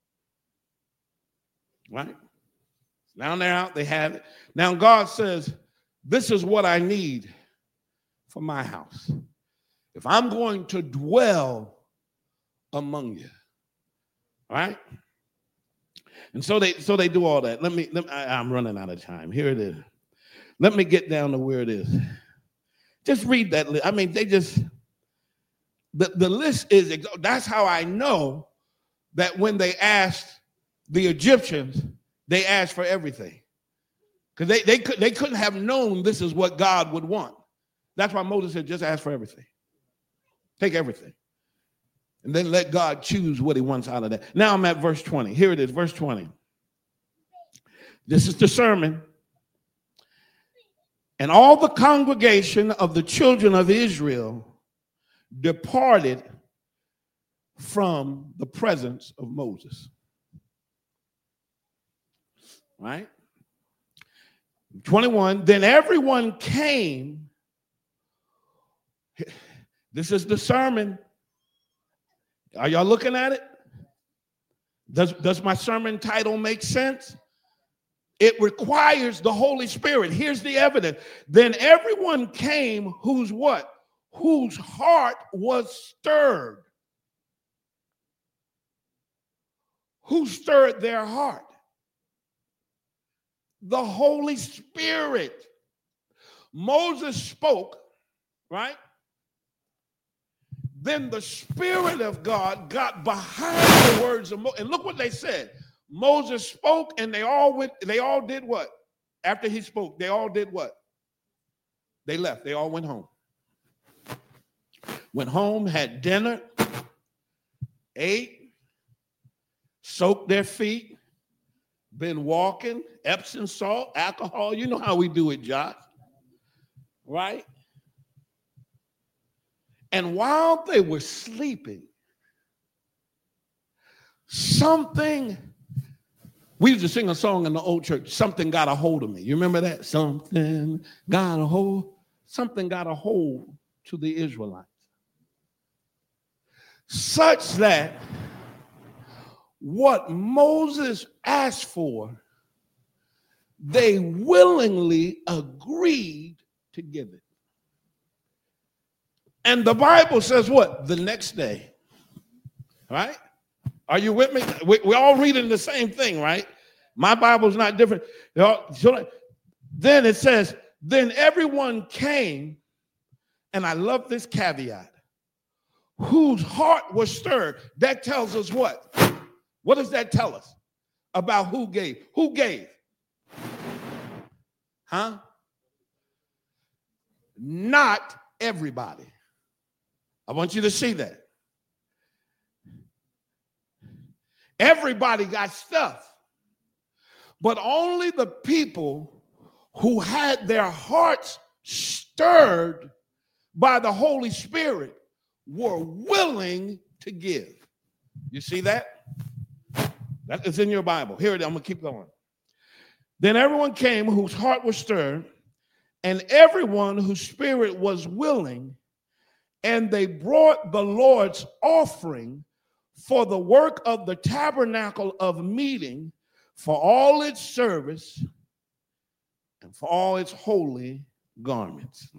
Right? Now they're out, they have it. Now God says, this is what I need for my house. If I'm going to dwell among you. Right? And so they do all that. I'm running out of time. Here it is. Let me get down to where it is. Just read that list. I mean, the list is, that's how I know that when they asked the Egyptians, they asked for everything. Because they couldn't have known this is what God would want. That's why Moses said, just ask for everything. Take everything. And then let God choose what he wants out of that. Now I'm at verse 20. Here it is, verse 20. This is the sermon. And all the congregation of the children of Israel departed from the presence of Moses. Right? 21, then everyone came. This is the sermon. Are y'all looking at it? Does my sermon title make sense? It requires the Holy Spirit. Here's the evidence. Then everyone came whose what? Whose heart was stirred. Who stirred their heart? The Holy Spirit. Moses spoke, right? Then the Spirit of God got behind the words of Moses. And look what they said. Moses spoke and they all did what? After he spoke, they all did what? They left. They all went home. Went home, had dinner, ate, soaked their feet, been walking, Epsom salt, alcohol. You know how we do it, Josh. Right? And while they were sleeping, we used to sing a song in the old church, something got a hold of me. You remember that? Something got a hold to the Israelites. Such that what Moses asked for, they willingly agreed to give it. And the Bible says what? The next day. Right? Are you with me? We're all reading the same thing, right? My Bible's not different. Then it says, then everyone came, and I love this caveat, whose heart was stirred. That tells us what? What does that tell us about who gave? Who gave? Huh? Not everybody. I want you to see that. Everybody got stuff, but only the people who had their hearts stirred by the Holy Spirit were willing to give. You see that? That is in your Bible. Here it is. I'm going to keep going. Then everyone came whose heart was stirred, and everyone whose spirit was willing, and they brought the Lord's offering for the work of the tabernacle of meeting, for all its service, and for all its holy garments.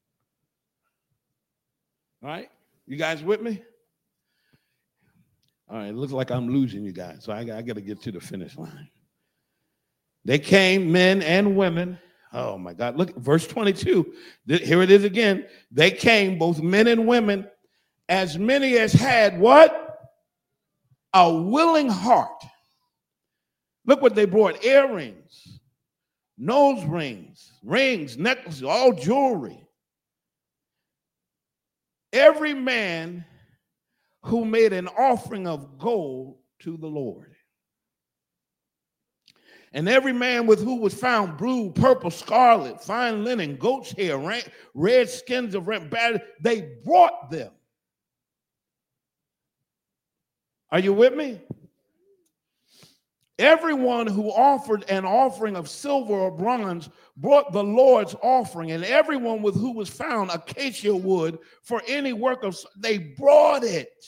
All right? You guys with me? All right, it looks like I'm losing you guys, so I got to get to the finish line. They came, men and women. Oh, my God. Look, verse 22. Here it is again. They came, both men and women, as many as had what? A willing heart. Look what they brought. Earrings, nose rings, necklaces, all jewelry. Every man who made an offering of gold to the Lord. And every man with who was found blue, purple, scarlet, fine linen, goat's hair, red skins of ram, they brought them. Are you with me? Everyone who offered an offering of silver or bronze brought the Lord's offering, and everyone with who was found acacia wood for any work of, they brought it.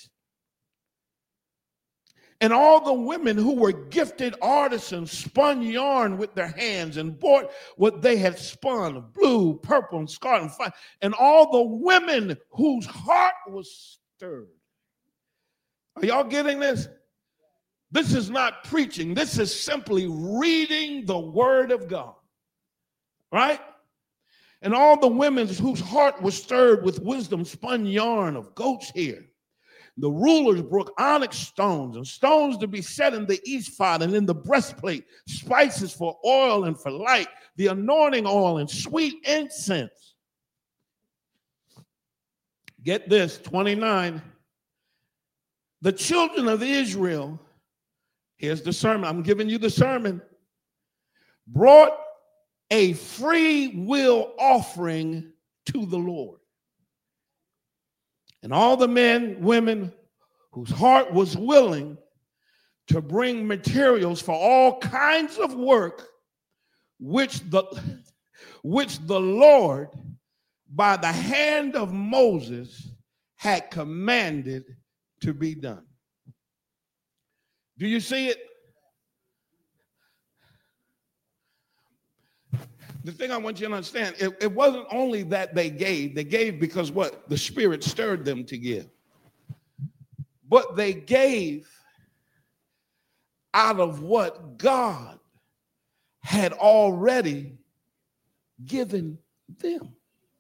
And all the women who were gifted artisans spun yarn with their hands and bought what they had spun, blue, purple, and scarlet, and fine. And all the women whose heart was stirred. Are y'all getting this? This is not preaching. This is simply reading the word of God. Right? And all the women whose heart was stirred with wisdom spun yarn of goat's hair. The rulers broke onyx stones and stones to be set in the ephod and in the breastplate, spices for oil and for light, the anointing oil and sweet incense. Get this, 29. The children of Israel, here's the sermon. I'm giving you the sermon. Brought a free will offering to the Lord. And all the men, women whose heart was willing to bring materials for all kinds of work, which the Lord, by the hand of Moses, had commanded to be done. Do you see it? The thing I want you to understand, it wasn't only that they gave because what? The Spirit stirred them to give. But they gave out of what God had already given them.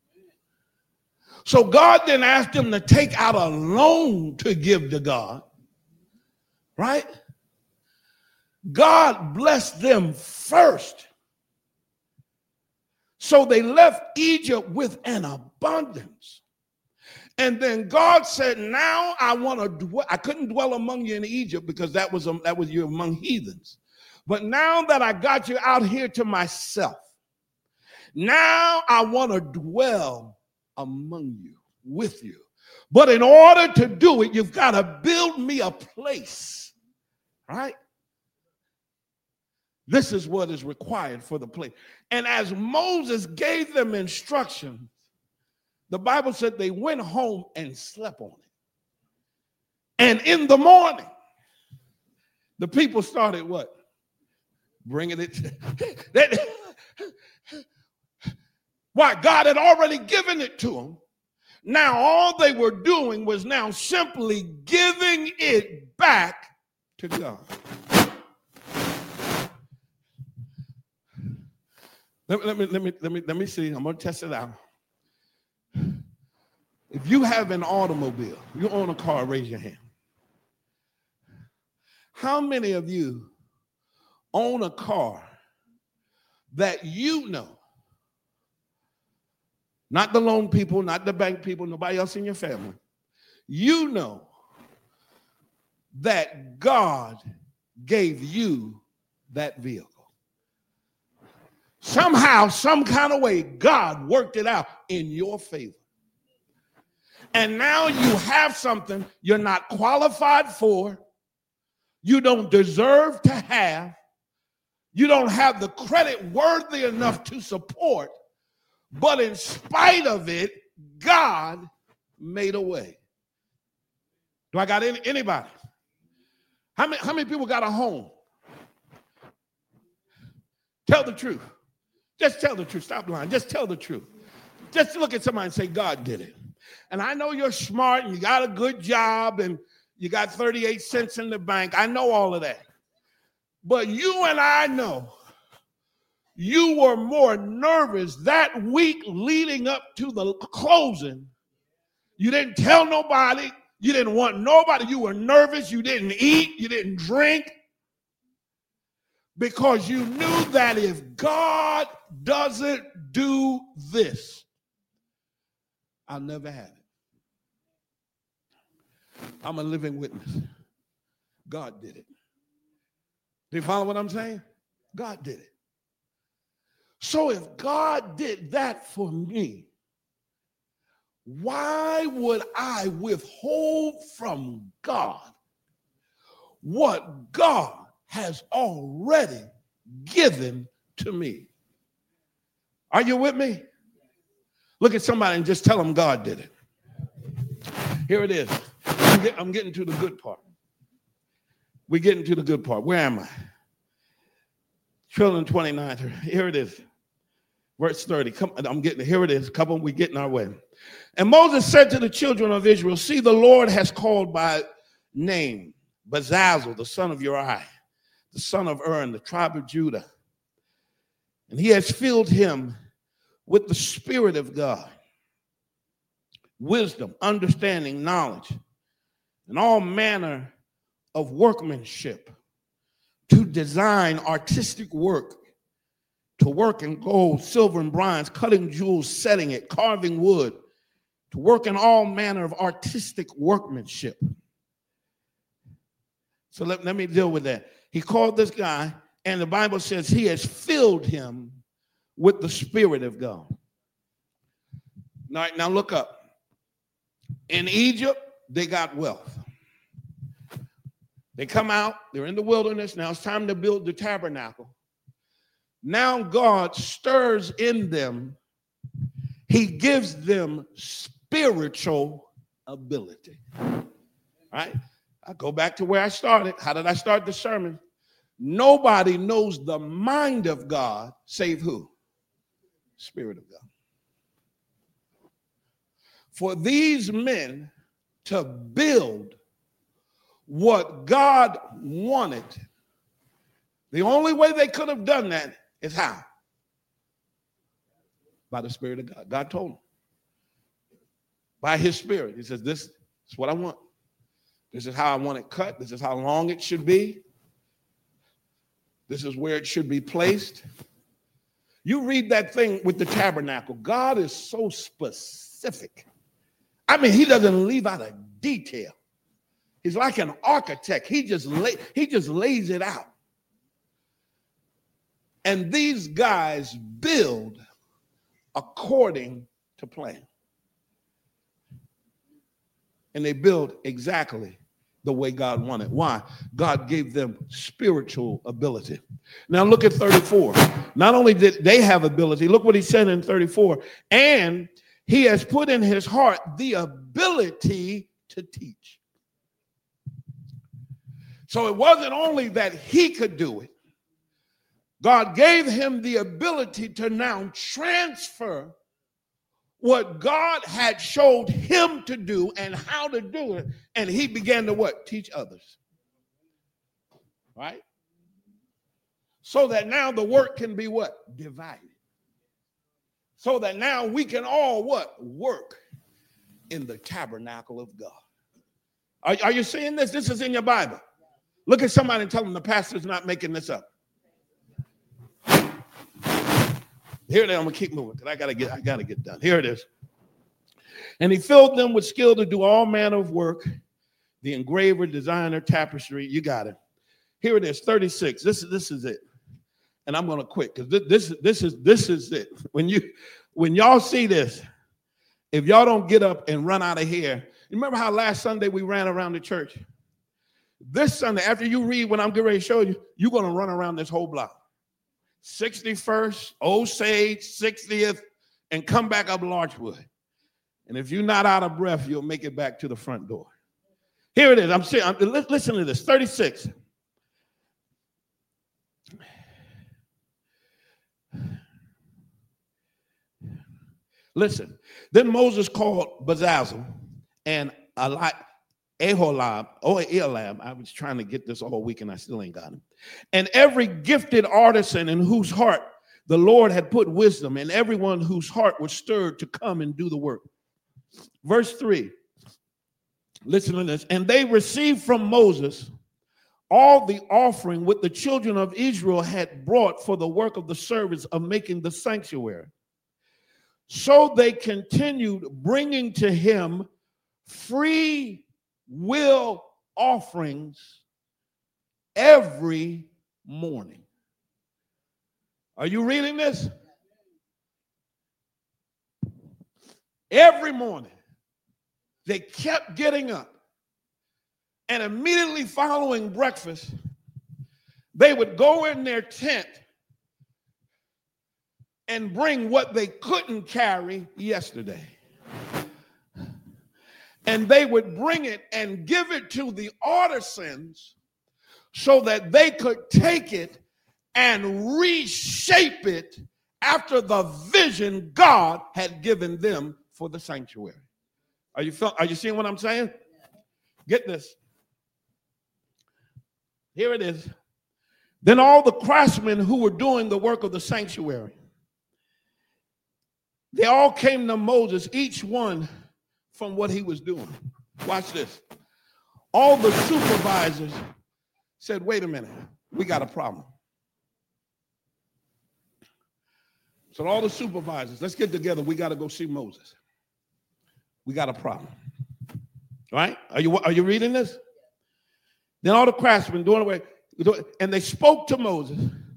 So God didn't ask them to take out a loan to give to God, right? God blessed them first. So they left Egypt with an abundance. And then God said, now I want to dwell. I couldn't dwell among you in Egypt because that was you among heathens. But now that I got you out here to myself, now I want to dwell among you, with you. But in order to do it, you've got to build me a place, right? This is what is required for the place. And as Moses gave them instructions, the Bible said they went home and slept on it. And in the morning, the people started what? Bringing it. Why? God had already given it to them. Now all they were doing was now simply giving it back to God. Let me see. I'm going to test it out. If you have an automobile, you own a car, raise your hand. How many of you own a car that you know, not the loan people, not the bank people, nobody else in your family, you know that God gave you that vehicle? Somehow, some kind of way, God worked it out in your favor. And now you have something you're not qualified for, you don't deserve to have, you don't have the credit worthy enough to support, but in spite of it, God made a way. Do I got anybody? How many people got a home? Tell the truth. Just tell the truth. Stop lying. Just tell the truth. Just look at somebody and say, God did it. And I know you're smart and you got a good job and You got 38 cents in the bank. I know all of that. But you and I know you were more nervous that week leading up to the closing. You didn't tell nobody. You didn't want nobody. You were nervous. You didn't eat. You didn't drink. Because you knew that if God doesn't do this, I'll never have it. I'm a living witness. God did it. Do you follow what I'm saying? God did it. So if God did that for me, why would I withhold from God what God has already given to me? Are you with me? Look at somebody and just tell them God did it. Here it is. I'm getting to the good part. We're getting to the good part. Where am I? Children 29. Here it is. Verse 30. Here it is. We're getting our way. And Moses said to the children of Israel, see, the Lord has called by name Bezalel, the son of Uri, the son of Ur, the tribe of Judah. And he has filled him with the Spirit of God, wisdom, understanding, knowledge, and all manner of workmanship, to design artistic work, to work in gold, silver, and bronze, cutting jewels, setting it, carving wood, to work in all manner of artistic workmanship. So let me deal with that. He called this guy, and the Bible says he has filled him with the Spirit of God. Now look up. In Egypt, they got wealth. They come out, they're in the wilderness. Now it's time to build the tabernacle. Now God stirs in them. He gives them spiritual ability. All right? I go back to where I started. How did I start the sermon? Nobody knows the mind of God save who? Spirit of God. For these men to build what God wanted, the only way they could have done that is how? By the Spirit of God. God told them. By his Spirit. He says, this is what I want. This is how I want it cut. This is how long it should be. This is where it should be placed. You read that thing with the tabernacle. God is so specific. I mean, he doesn't leave out a detail. He's like an architect. He just lays it out. And these guys build according to plan. And they build exactly the way God wanted. Why? God gave them spiritual ability. Now look at 34. Not only did they have ability, look what he said in 34. And he has put in his heart the ability to teach. So it wasn't only that he could do it. God gave him the ability to now transfer what God had showed him to do and how to do it. And he began to what? Teach others. Right? So that now the work can be what? Divided. So that now we can all what? Work in the tabernacle of God. Are you seeing this? This is in your Bible. Look at somebody and tell them the pastor's not making this up. Here it is. I'm gonna keep moving because I gotta get done. Here it is. And he filled them with skill to do all manner of work. The engraver, designer, tapestry. You got it. Here it is. 36. This is it. And I'm gonna quit because this is it. When y'all see this, if y'all don't get up and run out of here, you remember how last Sunday we ran around the church? This Sunday, after you read what I'm getting ready to show you, you're gonna run around this whole block. 61st, Osage, 60th, and come back up Larchwood. And if you're not out of breath, you'll make it back to the front door. Here it is. Listen to this. 36. Listen. Then Moses called Bezalel and Elam. I was trying to get this all week and I still ain't got him. And every gifted artisan in whose heart the Lord had put wisdom, and everyone whose heart was stirred to come and do the work. Verse 3. Listen to this. And they received from Moses all the offering which the children of Israel had brought for the work of the service of making the sanctuary. So they continued bringing to him free will offerings every morning. Are you reading this? Every morning, they kept getting up, and immediately following breakfast, they would go in their tent and bring what they couldn't carry yesterday. And they would bring it and give it to the artisans so that they could take it and reshape it after the vision God had given them for the sanctuary. Are you seeing what I'm saying? Get this. Here it is. Then all the craftsmen who were doing the work of the sanctuary, they all came to Moses, each one from what he was doing. Watch this. All the supervisors said, wait a minute, we got a problem. So all the supervisors, let's get together. We got to go see Moses. We got a problem. Right? Are you reading this? Then all the craftsmen doing away, and they spoke to Moses.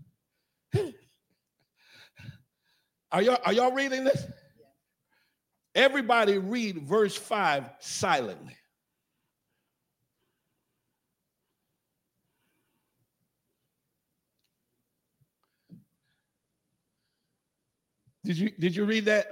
Are y'all reading this? Everybody read verse 5 silently. Did you read that?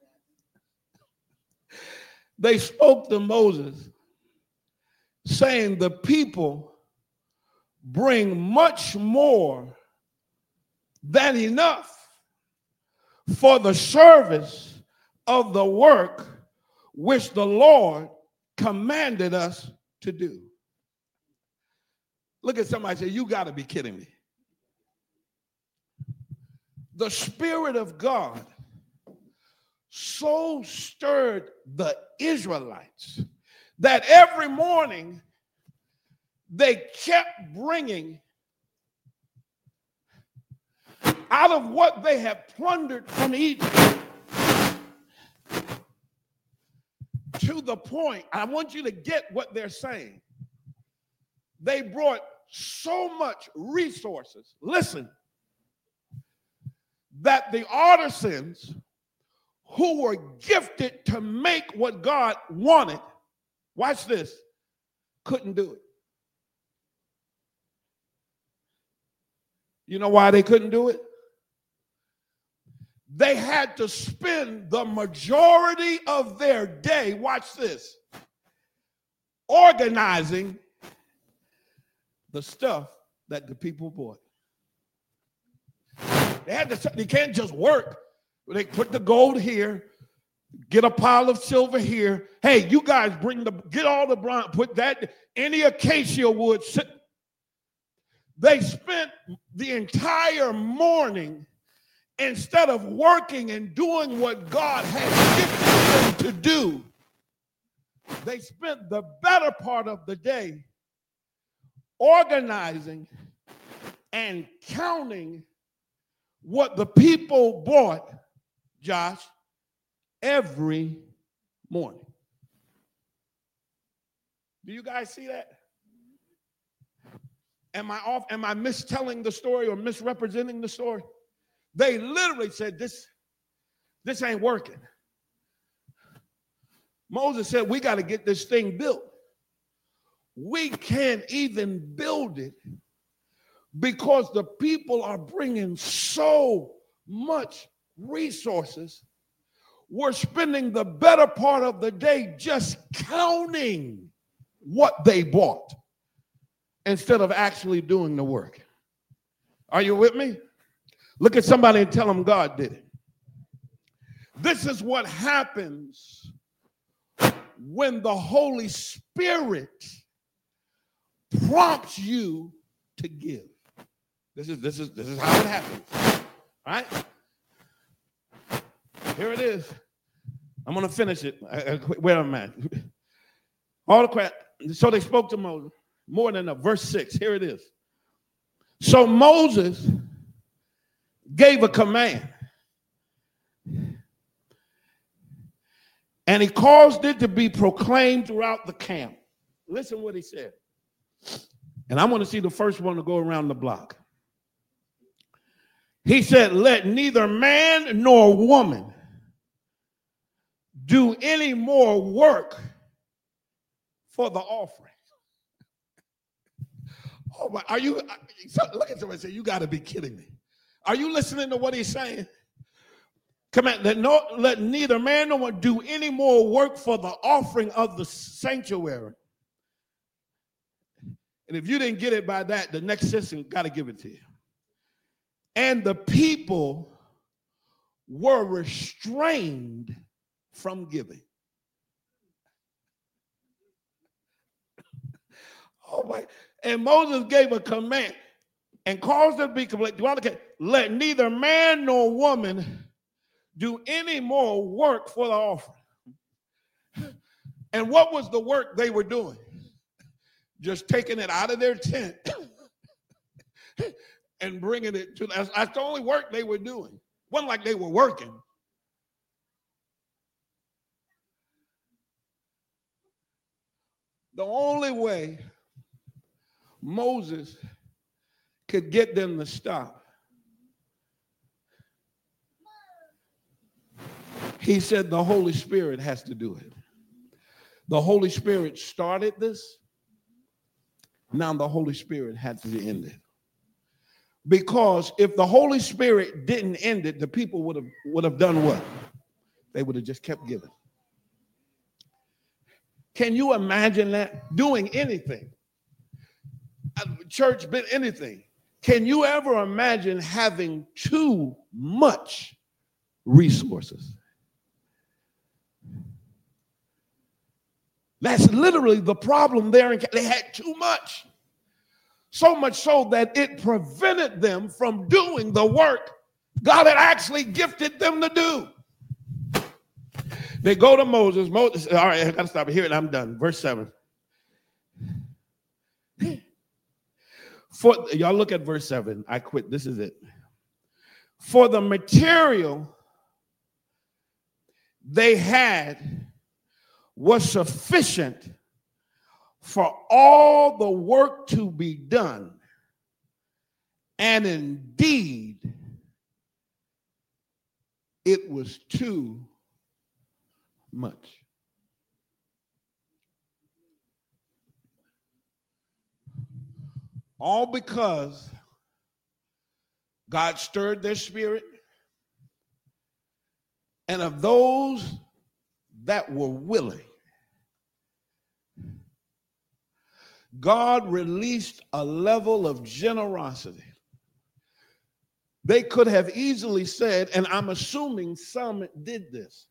They spoke to Moses, saying, the people bring much more than enough for the service of the work which the Lord commanded us to do. Look at somebody and say, you got to be kidding me. The Spirit of God so stirred the Israelites that every morning they kept bringing out of what they had plundered from Egypt, to the point, I want you to get what they're saying. They brought so much resources, listen, that the artisans who were gifted to make what God wanted, watch this, couldn't do it. You know why they couldn't do it? They had to spend the majority of their day, watch this, organizing the stuff that the people bought. They can't just work. They put the gold here, get a pile of silver here. Hey, you guys get all the bronze, put that, any acacia wood. They spent the entire morning, instead of working and doing what God had gifted them to do, they spent the better part of the day organizing and counting what the people bought, Josh, every morning. Do you guys see that? Am I mistelling the story or misrepresenting the story? They literally said, this ain't working. Moses said, we got to get this thing built. We can't even build it because the people are bringing so much resources. We're spending the better part of the day just counting what they bought instead of actually doing the work. Are you with me? Look at somebody and tell them God did it. This is what happens when the Holy Spirit prompts you to give. This is how it happens. All right? Here it is. I'm going to finish it. Where am I? All the crap. So they spoke to Moses. More than enough. Verse 6. Here it is. So Moses gave a command. And he caused it to be proclaimed throughout the camp. Listen what he said. And I want to see the first one to go around the block. He said, let neither man nor woman do any more work for the offering. Oh my, are you, look at somebody and say, you got to be kidding me. Are you listening to what he's saying? Command, let neither man nor woman do any more work for the offering of the sanctuary. And if you didn't get it by that, the next system got to give it to you. And the people were restrained from giving. Oh my. And Moses gave a command and caused it to be complete. Let neither man nor woman do any more work for the offering. And what was the work they were doing? Just taking it out of their tent and bringing it to, that's the only work they were doing. It wasn't like they were working. The only way Moses could get them to stop, he said the Holy Spirit has to do it. The Holy Spirit started this. Now the Holy Spirit had to end it. Because if the Holy Spirit didn't end it, the people would have done what? They would have just kept giving. Can you imagine that? Doing anything. Church, been anything. Can you ever imagine having too much resources? That's literally the problem there. They had too much. So much so that it prevented them from doing the work God had actually gifted them to do. They go to Moses. Moses, all right, I got to stop here and I'm done. Verse 7. Y'all look at verse 7. I quit. This is it. For the material they had was sufficient for all the work to be done. And indeed, it was too much. All because God stirred their spirit, and of those that were willing, God released a level of generosity. They could have easily said, and I'm assuming some did this,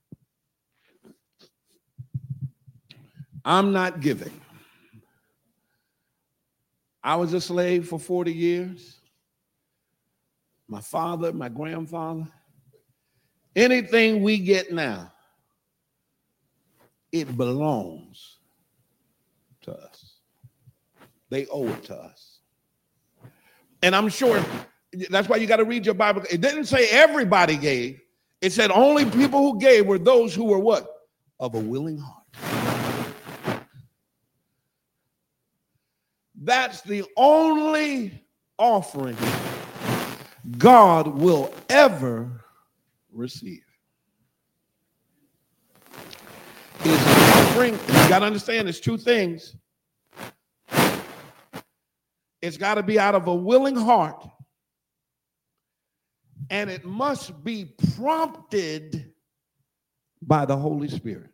I'm not giving. I was a slave for 40 years. My father, my grandfather, anything we get now, it belongs to us. They owe it to us. And I'm sure that's why you got to read your Bible. It didn't say everybody gave. It said only people who gave were those who were what? Of a willing heart. That's the only offering God will ever receive. Is an offering. You got to understand there's two things. It's got to be out of a willing heart, and it must be prompted by the Holy Spirit.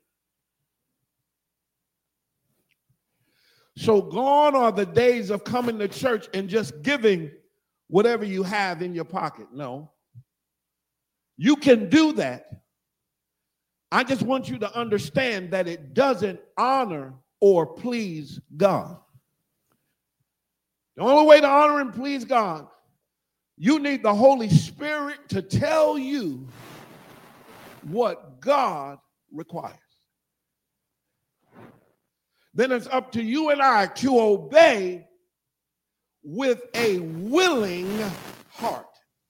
So gone are the days of coming to church and just giving whatever you have in your pocket. No. You can do that, I just want you to understand that it doesn't honor or please God. The only way to honor and please God, you need the Holy Spirit to tell you what God requires. Then it's up to you and I to obey with a willing heart.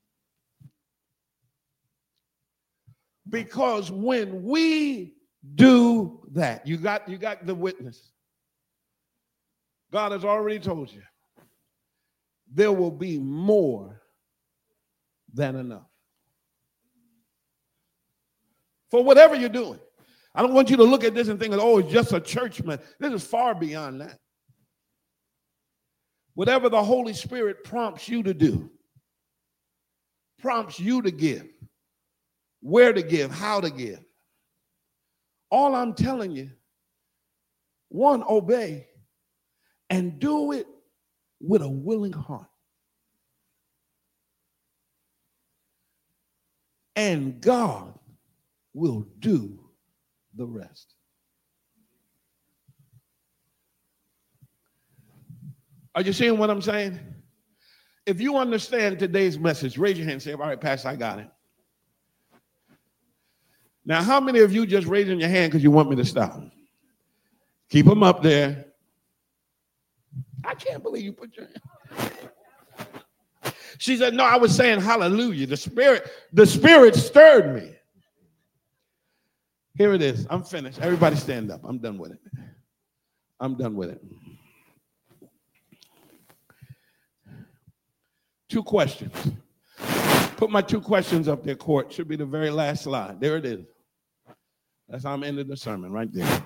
Because when we do that, you got the witness. God has already told you there will be more than enough. For whatever you're doing. I don't want you to look at this and think, oh, it's just a churchman. This is far beyond that. Whatever the Holy Spirit prompts you to do, prompts you to give, where to give, how to give. All I'm telling you, one, obey, and do it with a willing heart. And God will do the rest. Are you seeing what I'm saying? If you understand today's message, raise your hand and say, all right, Pastor, I got it. Now, how many of you just raising your hand because you want me to stop? Keep them up there. I can't believe you put your hand. She said, no, I was saying hallelujah. The Spirit stirred me. Here it is. I'm finished. Everybody stand up. I'm done with it. I'm done with it. 2 questions. Put my 2 questions up there, Court. Should be the very last slide. There it is. That's how I'm ending the sermon right there.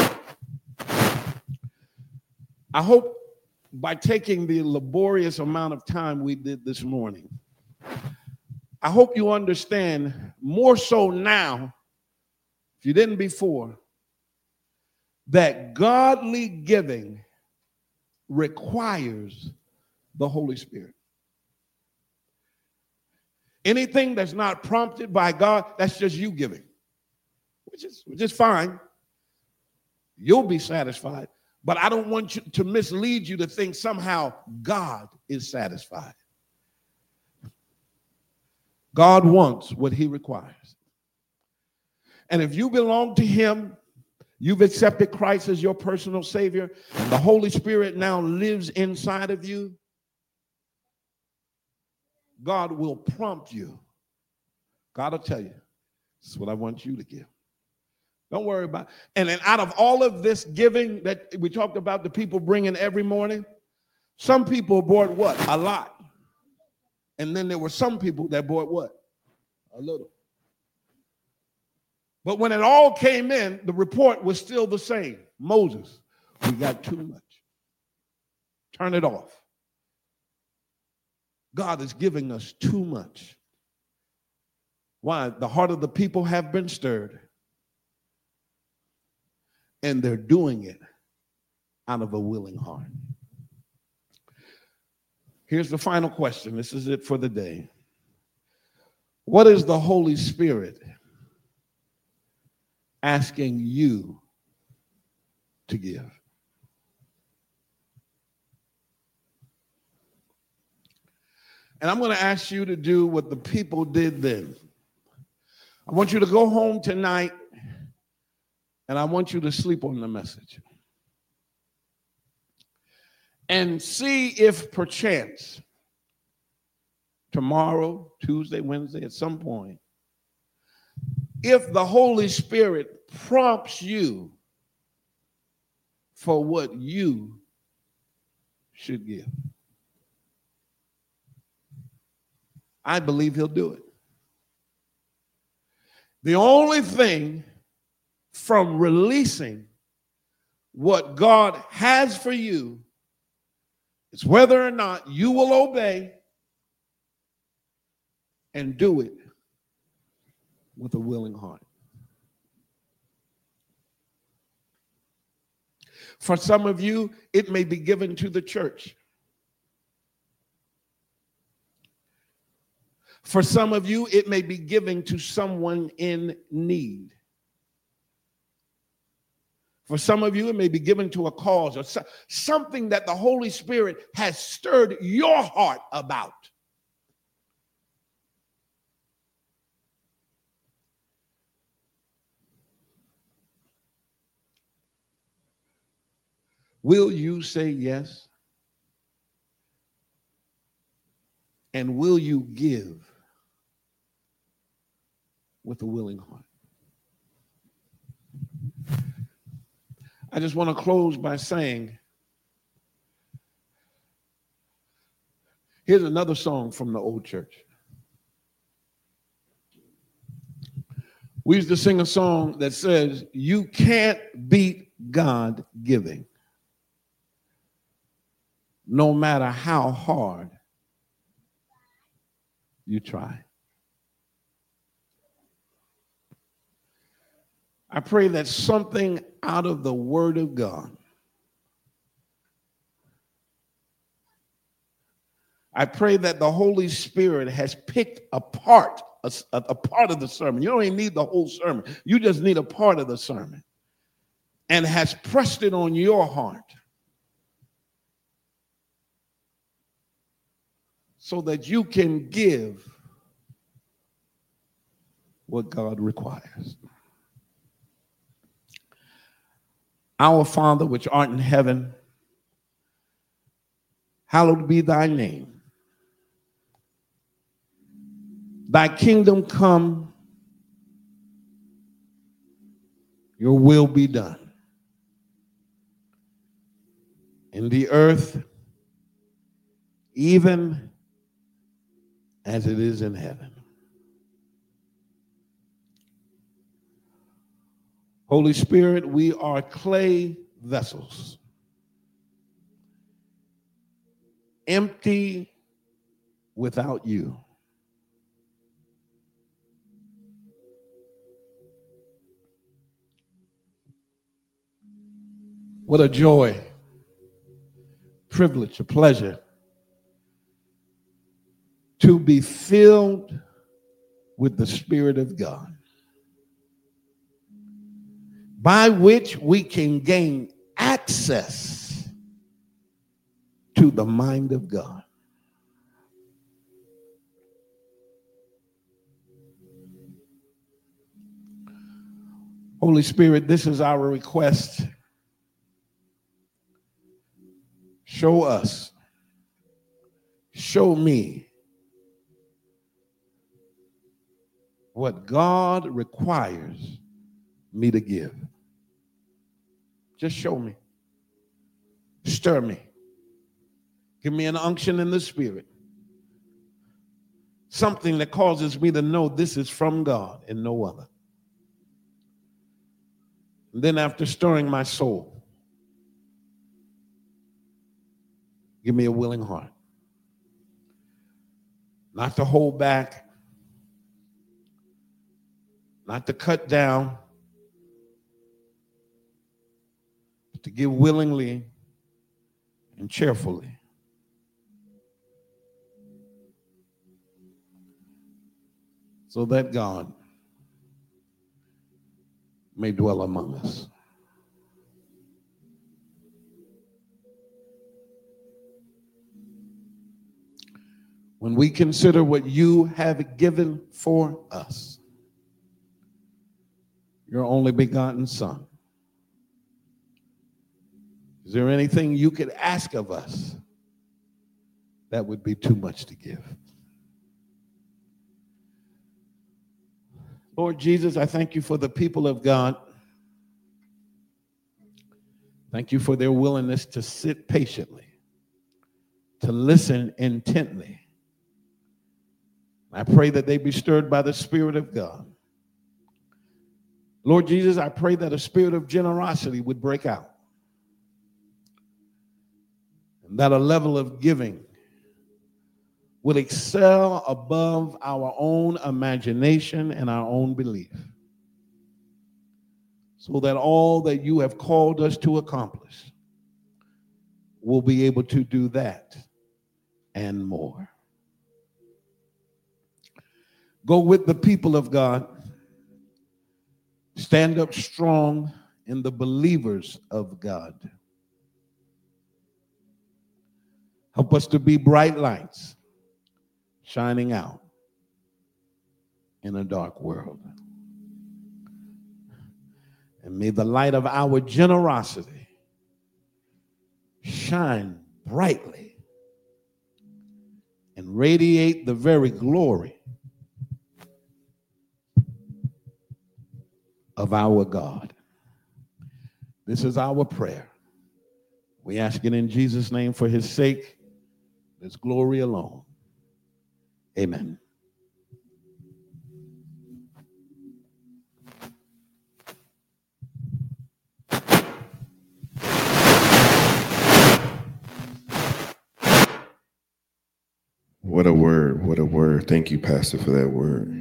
I hope by taking the laborious amount of time we did this morning, I hope you understand more so now, if you didn't before, that godly giving requires the Holy Spirit. Anything that's not prompted by God, that's just you giving, which is fine. You'll be satisfied. But I don't want you to mislead you to think somehow God is satisfied. God wants what he requires. And if you belong to him, you've accepted Christ as your personal Savior, and the Holy Spirit now lives inside of you, God will prompt you. God will tell you, this is what I want you to give. Don't worry about it. And then out of all of this giving that we talked about, the people bringing every morning, some people brought what? A lot. And then there were some people that brought what? A little. But when it all came in, the report was still the same. Moses, we got too much. Turn it off. God is giving us too much. Why? The heart of the people have been stirred. And they're doing it out of a willing heart. Here's the final question. This is it for the day. What is the Holy Spirit asking you to give? And I'm going to ask you to do what the people did then. I want you to go home tonight, and I want you to sleep on the message. And see if perchance tomorrow, Tuesday, Wednesday, at some point, if the Holy Spirit prompts you for what you should give. I believe he'll do it. The only thing from releasing what God has for you is whether or not you will obey and do it with a willing heart. For some of you, it may be given to the church. For some of you, it may be given to someone in need. For some of you, it may be given to a cause or something that the Holy Spirit has stirred your heart about. Will you say yes? And will you give with a willing heart? I just want to close by saying, here's another song from the old church. We used to sing a song that says, you can't beat God giving, no matter how hard you try. I pray that something out of the Word of God, I pray that the Holy Spirit has picked a part of the sermon. You don't even need the whole sermon. You just need a part of the sermon, and has pressed it on your heart so that you can give what God requires. Our Father, which art in heaven, hallowed be thy name. Thy kingdom come, your will be done in the earth, even as it is in heaven. Holy Spirit, we are clay vessels, empty without you. What a joy, privilege, a pleasure to be filled with the Spirit of God, by which we can gain access to the mind of God. Holy Spirit, this is our request. Show us, show me what God requires me to give. Just show me. Stir me. Give me an unction in the Spirit. Something that causes me to know this is from God and no other. And then after stirring my soul, give me a willing heart. Not to hold back, not to cut down, but to give willingly and cheerfully. So that God may dwell among us. When we consider what you have given for us, your only begotten Son, is there anything you could ask of us that would be too much to give? Lord Jesus, I thank you for the people of God. Thank you for their willingness to sit patiently, to listen intently. I pray that they be stirred by the Spirit of God. Lord Jesus, I pray that a spirit of generosity would break out, and that a level of giving would excel above our own imagination and our own belief, so that all that you have called us to accomplish, we'll be able to do that and more. Go with the people of God. Stand up strong in the believers of God. Help us to be bright lights shining out in a dark world. And may the light of our generosity shine brightly and radiate the very glory of our God. This is our prayer. We ask it in Jesus' name for his sake, his glory alone. Amen. What a word. What a word. Thank you, Pastor, for that word.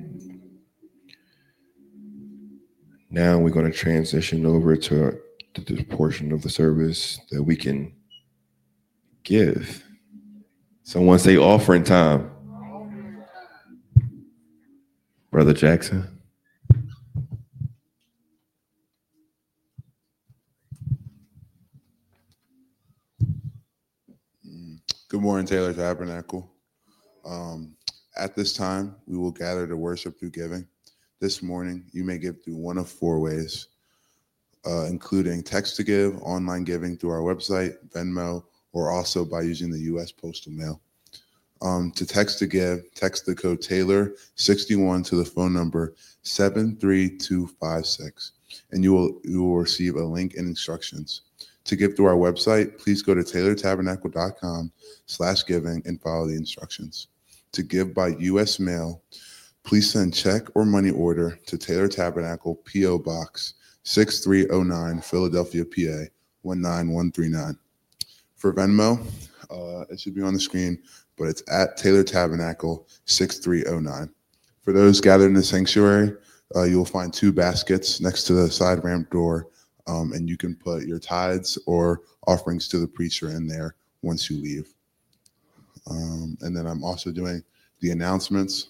Now we're going to transition over to this portion of the service that we can give. Someone say offering time. Brother Jackson. Good morning, Taylor Tabernacle. At this time, we will gather to worship through giving. This morning, you may give through one of four ways, including text to give, online giving through our website, Venmo, or also by using the U.S. Postal Mail. To text to give, text the code Taylor61 to the phone number 73256, and you will receive a link and instructions. To give through our website, please go to taylortabernacle.com/giving and follow the instructions. To give by U.S. mail, please send check or money order to Taylor Tabernacle, P.O. Box 6309, Philadelphia, PA 19139. For Venmo, it should be on the screen, but it's at Taylor Tabernacle 6309. For those gathered in the sanctuary, you will find two baskets next to the side ramp door, and you can put your tithes or offerings to the preacher in there once you leave. And then I'm also doing the announcements.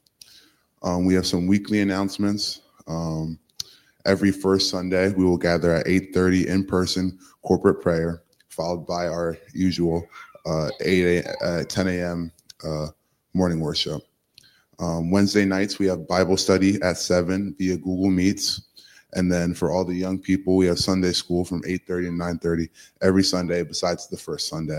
We have some weekly announcements. Every first Sunday, we will gather at 8:30 in-person corporate prayer, followed by our usual 10 a.m. Morning worship. Wednesday nights, we have Bible study at 7 via Google Meets. And then for all the young people, we have Sunday school from 8:30 and 9:30 every Sunday besides the first Sunday.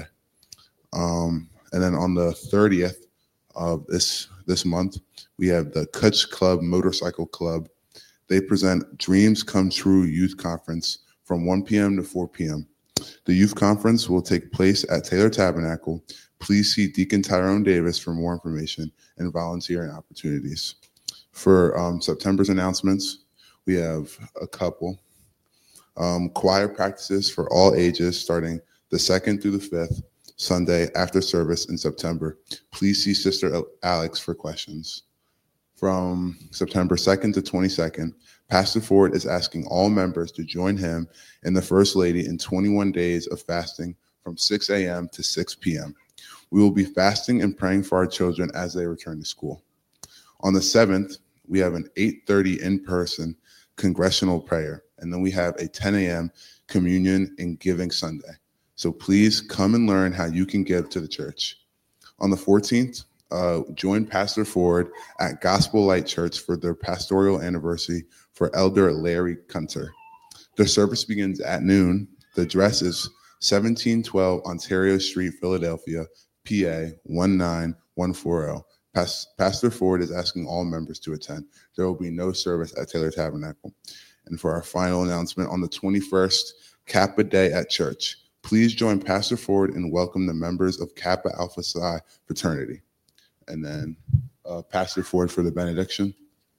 And then on the 30th of this month, we have the Kutch Club Motorcycle Club. They present Dreams Come True Youth Conference from 1 p.m. to 4 p.m. The youth conference will take place at Taylor Tabernacle. Please see Deacon Tyrone Davis for more information and volunteering opportunities. For September's announcements, we have a couple. Choir practices for all ages starting the 2nd through the 5th Sunday after service in September. Please see Sister Alex for questions. From September 2nd to 22nd, Pastor Ford is asking all members to join him and the First Lady in 21 days of fasting from 6 a.m. to 6 p.m. We will be fasting and praying for our children as they return to school. On the 7th, we have an 8:30 in-person congressional prayer, and then we have a 10 a.m. communion and giving Sunday. So please come and learn how you can give to the church. On the 14th, join Pastor Ford at Gospel Light Church for their pastoral anniversary for Elder Larry Kunter. The service begins at noon. The address is 1712 Ontario Street, Philadelphia, PA 19140. Pastor Ford is asking all members to attend. There will be no service at Taylor Tabernacle. And for our final announcement, on the 21st, Kappa Day at church. Please join Pastor Ford and welcome the members of Kappa Alpha Psi fraternity. And then Pastor Ford for the benediction.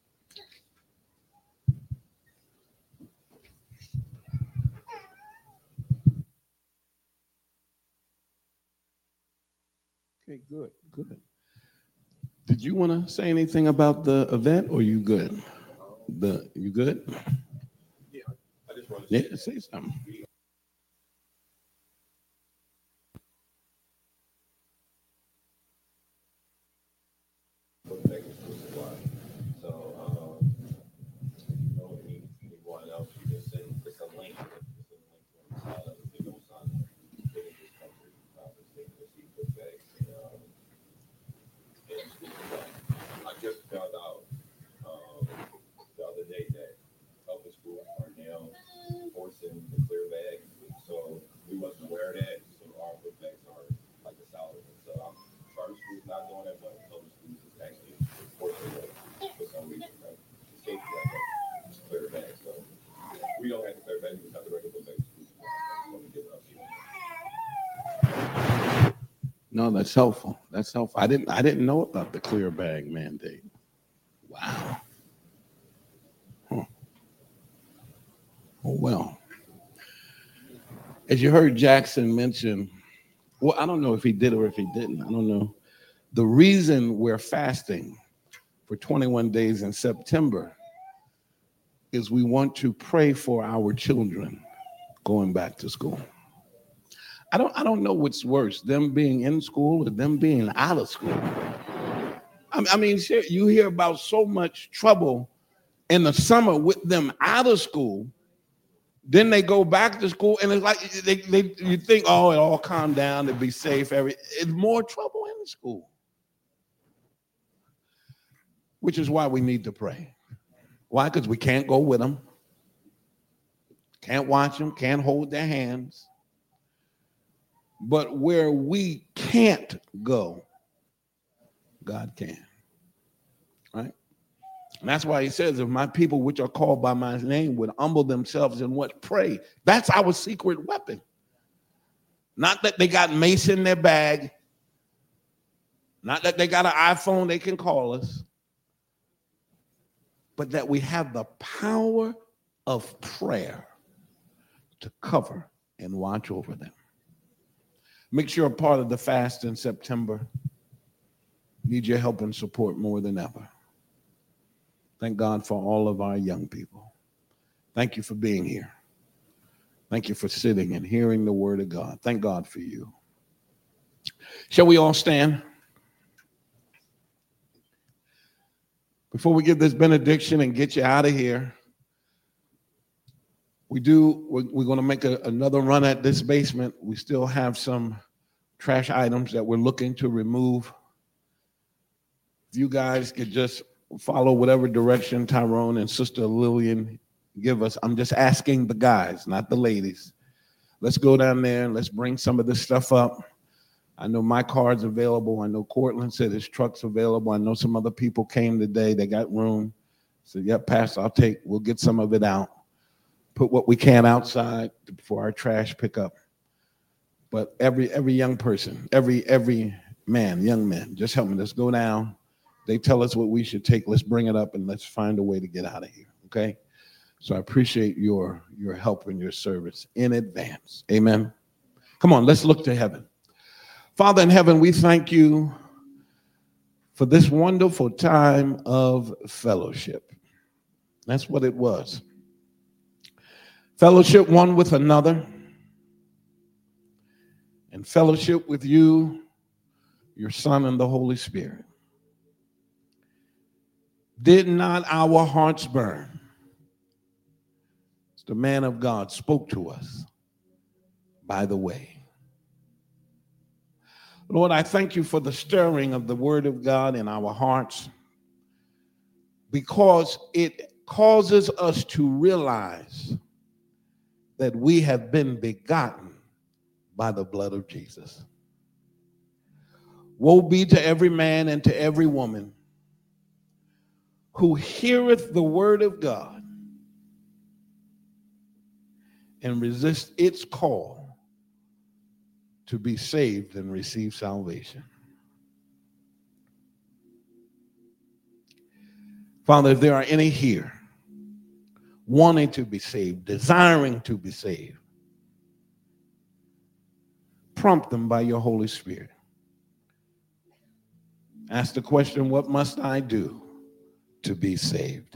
Okay, good. Did you want to say anything about the event, or you good? You good? Yeah, I just want to say something. No, that's helpful. That's helpful. I didn't know about the clear bag mandate. Wow. Huh. Oh, well. As you heard Jackson mention, well, I don't know if he did or if he didn't. I don't know. The reason we're fasting for 21 days in September is we want to pray for our children going back to school. I don't know what's worse, them being in school or them being out of school. I mean, you hear about so much trouble in the summer with them out of school. Then they go back to school, and it's like you think, oh, it all calmed down, it'd be safe. It's more trouble in school, which is why we need to pray. Why? Because we can't go with them, can't watch them, can't hold their hands. But where we can't go, God can. Right? And that's why he says, if my people which are called by my name would humble themselves and what? Pray. That's our secret weapon. Not that they got mace in their bag. Not that they got an iPhone they can call us. But that we have the power of prayer to cover and watch over them. Make sure a part of the fast in September. Need your help and support more than ever. Thank God for all of our young people. Thank you for being here. Thank you for sitting and hearing the word of God. Thank God for you. Shall we all stand? Before we give this benediction and get you out of here, we're going to make another run at this basement. We still have some trash items that we're looking to remove. If you guys could just follow whatever direction Tyrone and Sister Lillian give us. I'm just asking the guys, not the ladies. Let's go down there and let's bring some of this stuff up. I know my car's available. I know Cortland said his truck's available. I know some other people came today. They got room. So, yep, Pastor, we'll get some of it out. Put what we can outside for our trash pickup. But every young person, every man, young man, just help me. Let's go down. They tell us what we should take. Let's bring it up and let's find a way to get out of here. Okay? So I appreciate your help and your service in advance. Amen. Come on, let's look to heaven. Father in heaven, we thank you for this wonderful time of fellowship. That's what it was. Fellowship one with another, and fellowship with you, your Son, and the Holy Spirit. Did not our hearts burn? The man of God spoke to us by the way. Lord, I thank you for the stirring of the word of God in our hearts, because it causes us to realize that we have been begotten by the blood of Jesus. Woe be to every man and to every woman who heareth the word of God and resist its call to be saved and receive salvation. Father, if there are any here wanting to be saved, desiring to be saved, prompt them by your Holy Spirit. Ask the question, what must I do to be saved?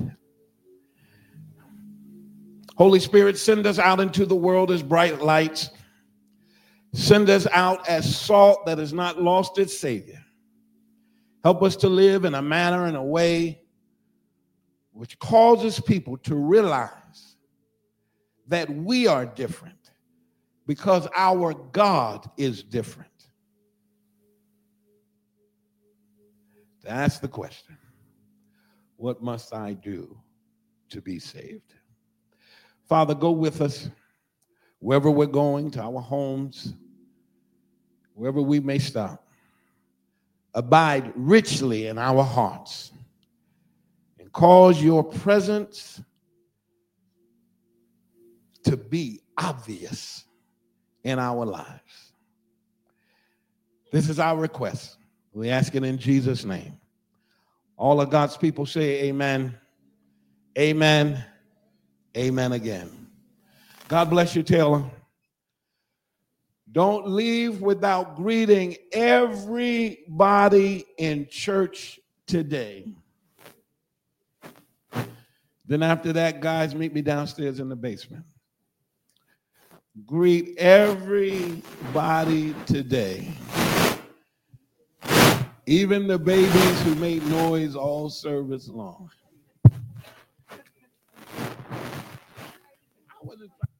Holy Spirit, send us out into the world as bright lights. Send us out as salt that has not lost its Savior. Help us to live in a manner and a way which causes people to realize that we are different because our God is different. That's the question. What must I do to be saved? Father, go with us wherever we're going, to our homes, wherever we may stop. Abide richly in our hearts and cause your presence to be obvious in our lives. This is our request. We ask it in Jesus' name. All of God's people say amen, amen, amen again. God bless you, Taylor. Don't leave without greeting everybody in church today. Then after that, guys, meet me downstairs in the basement. Greet everybody today. Even the babies who made noise all service long. I wasn't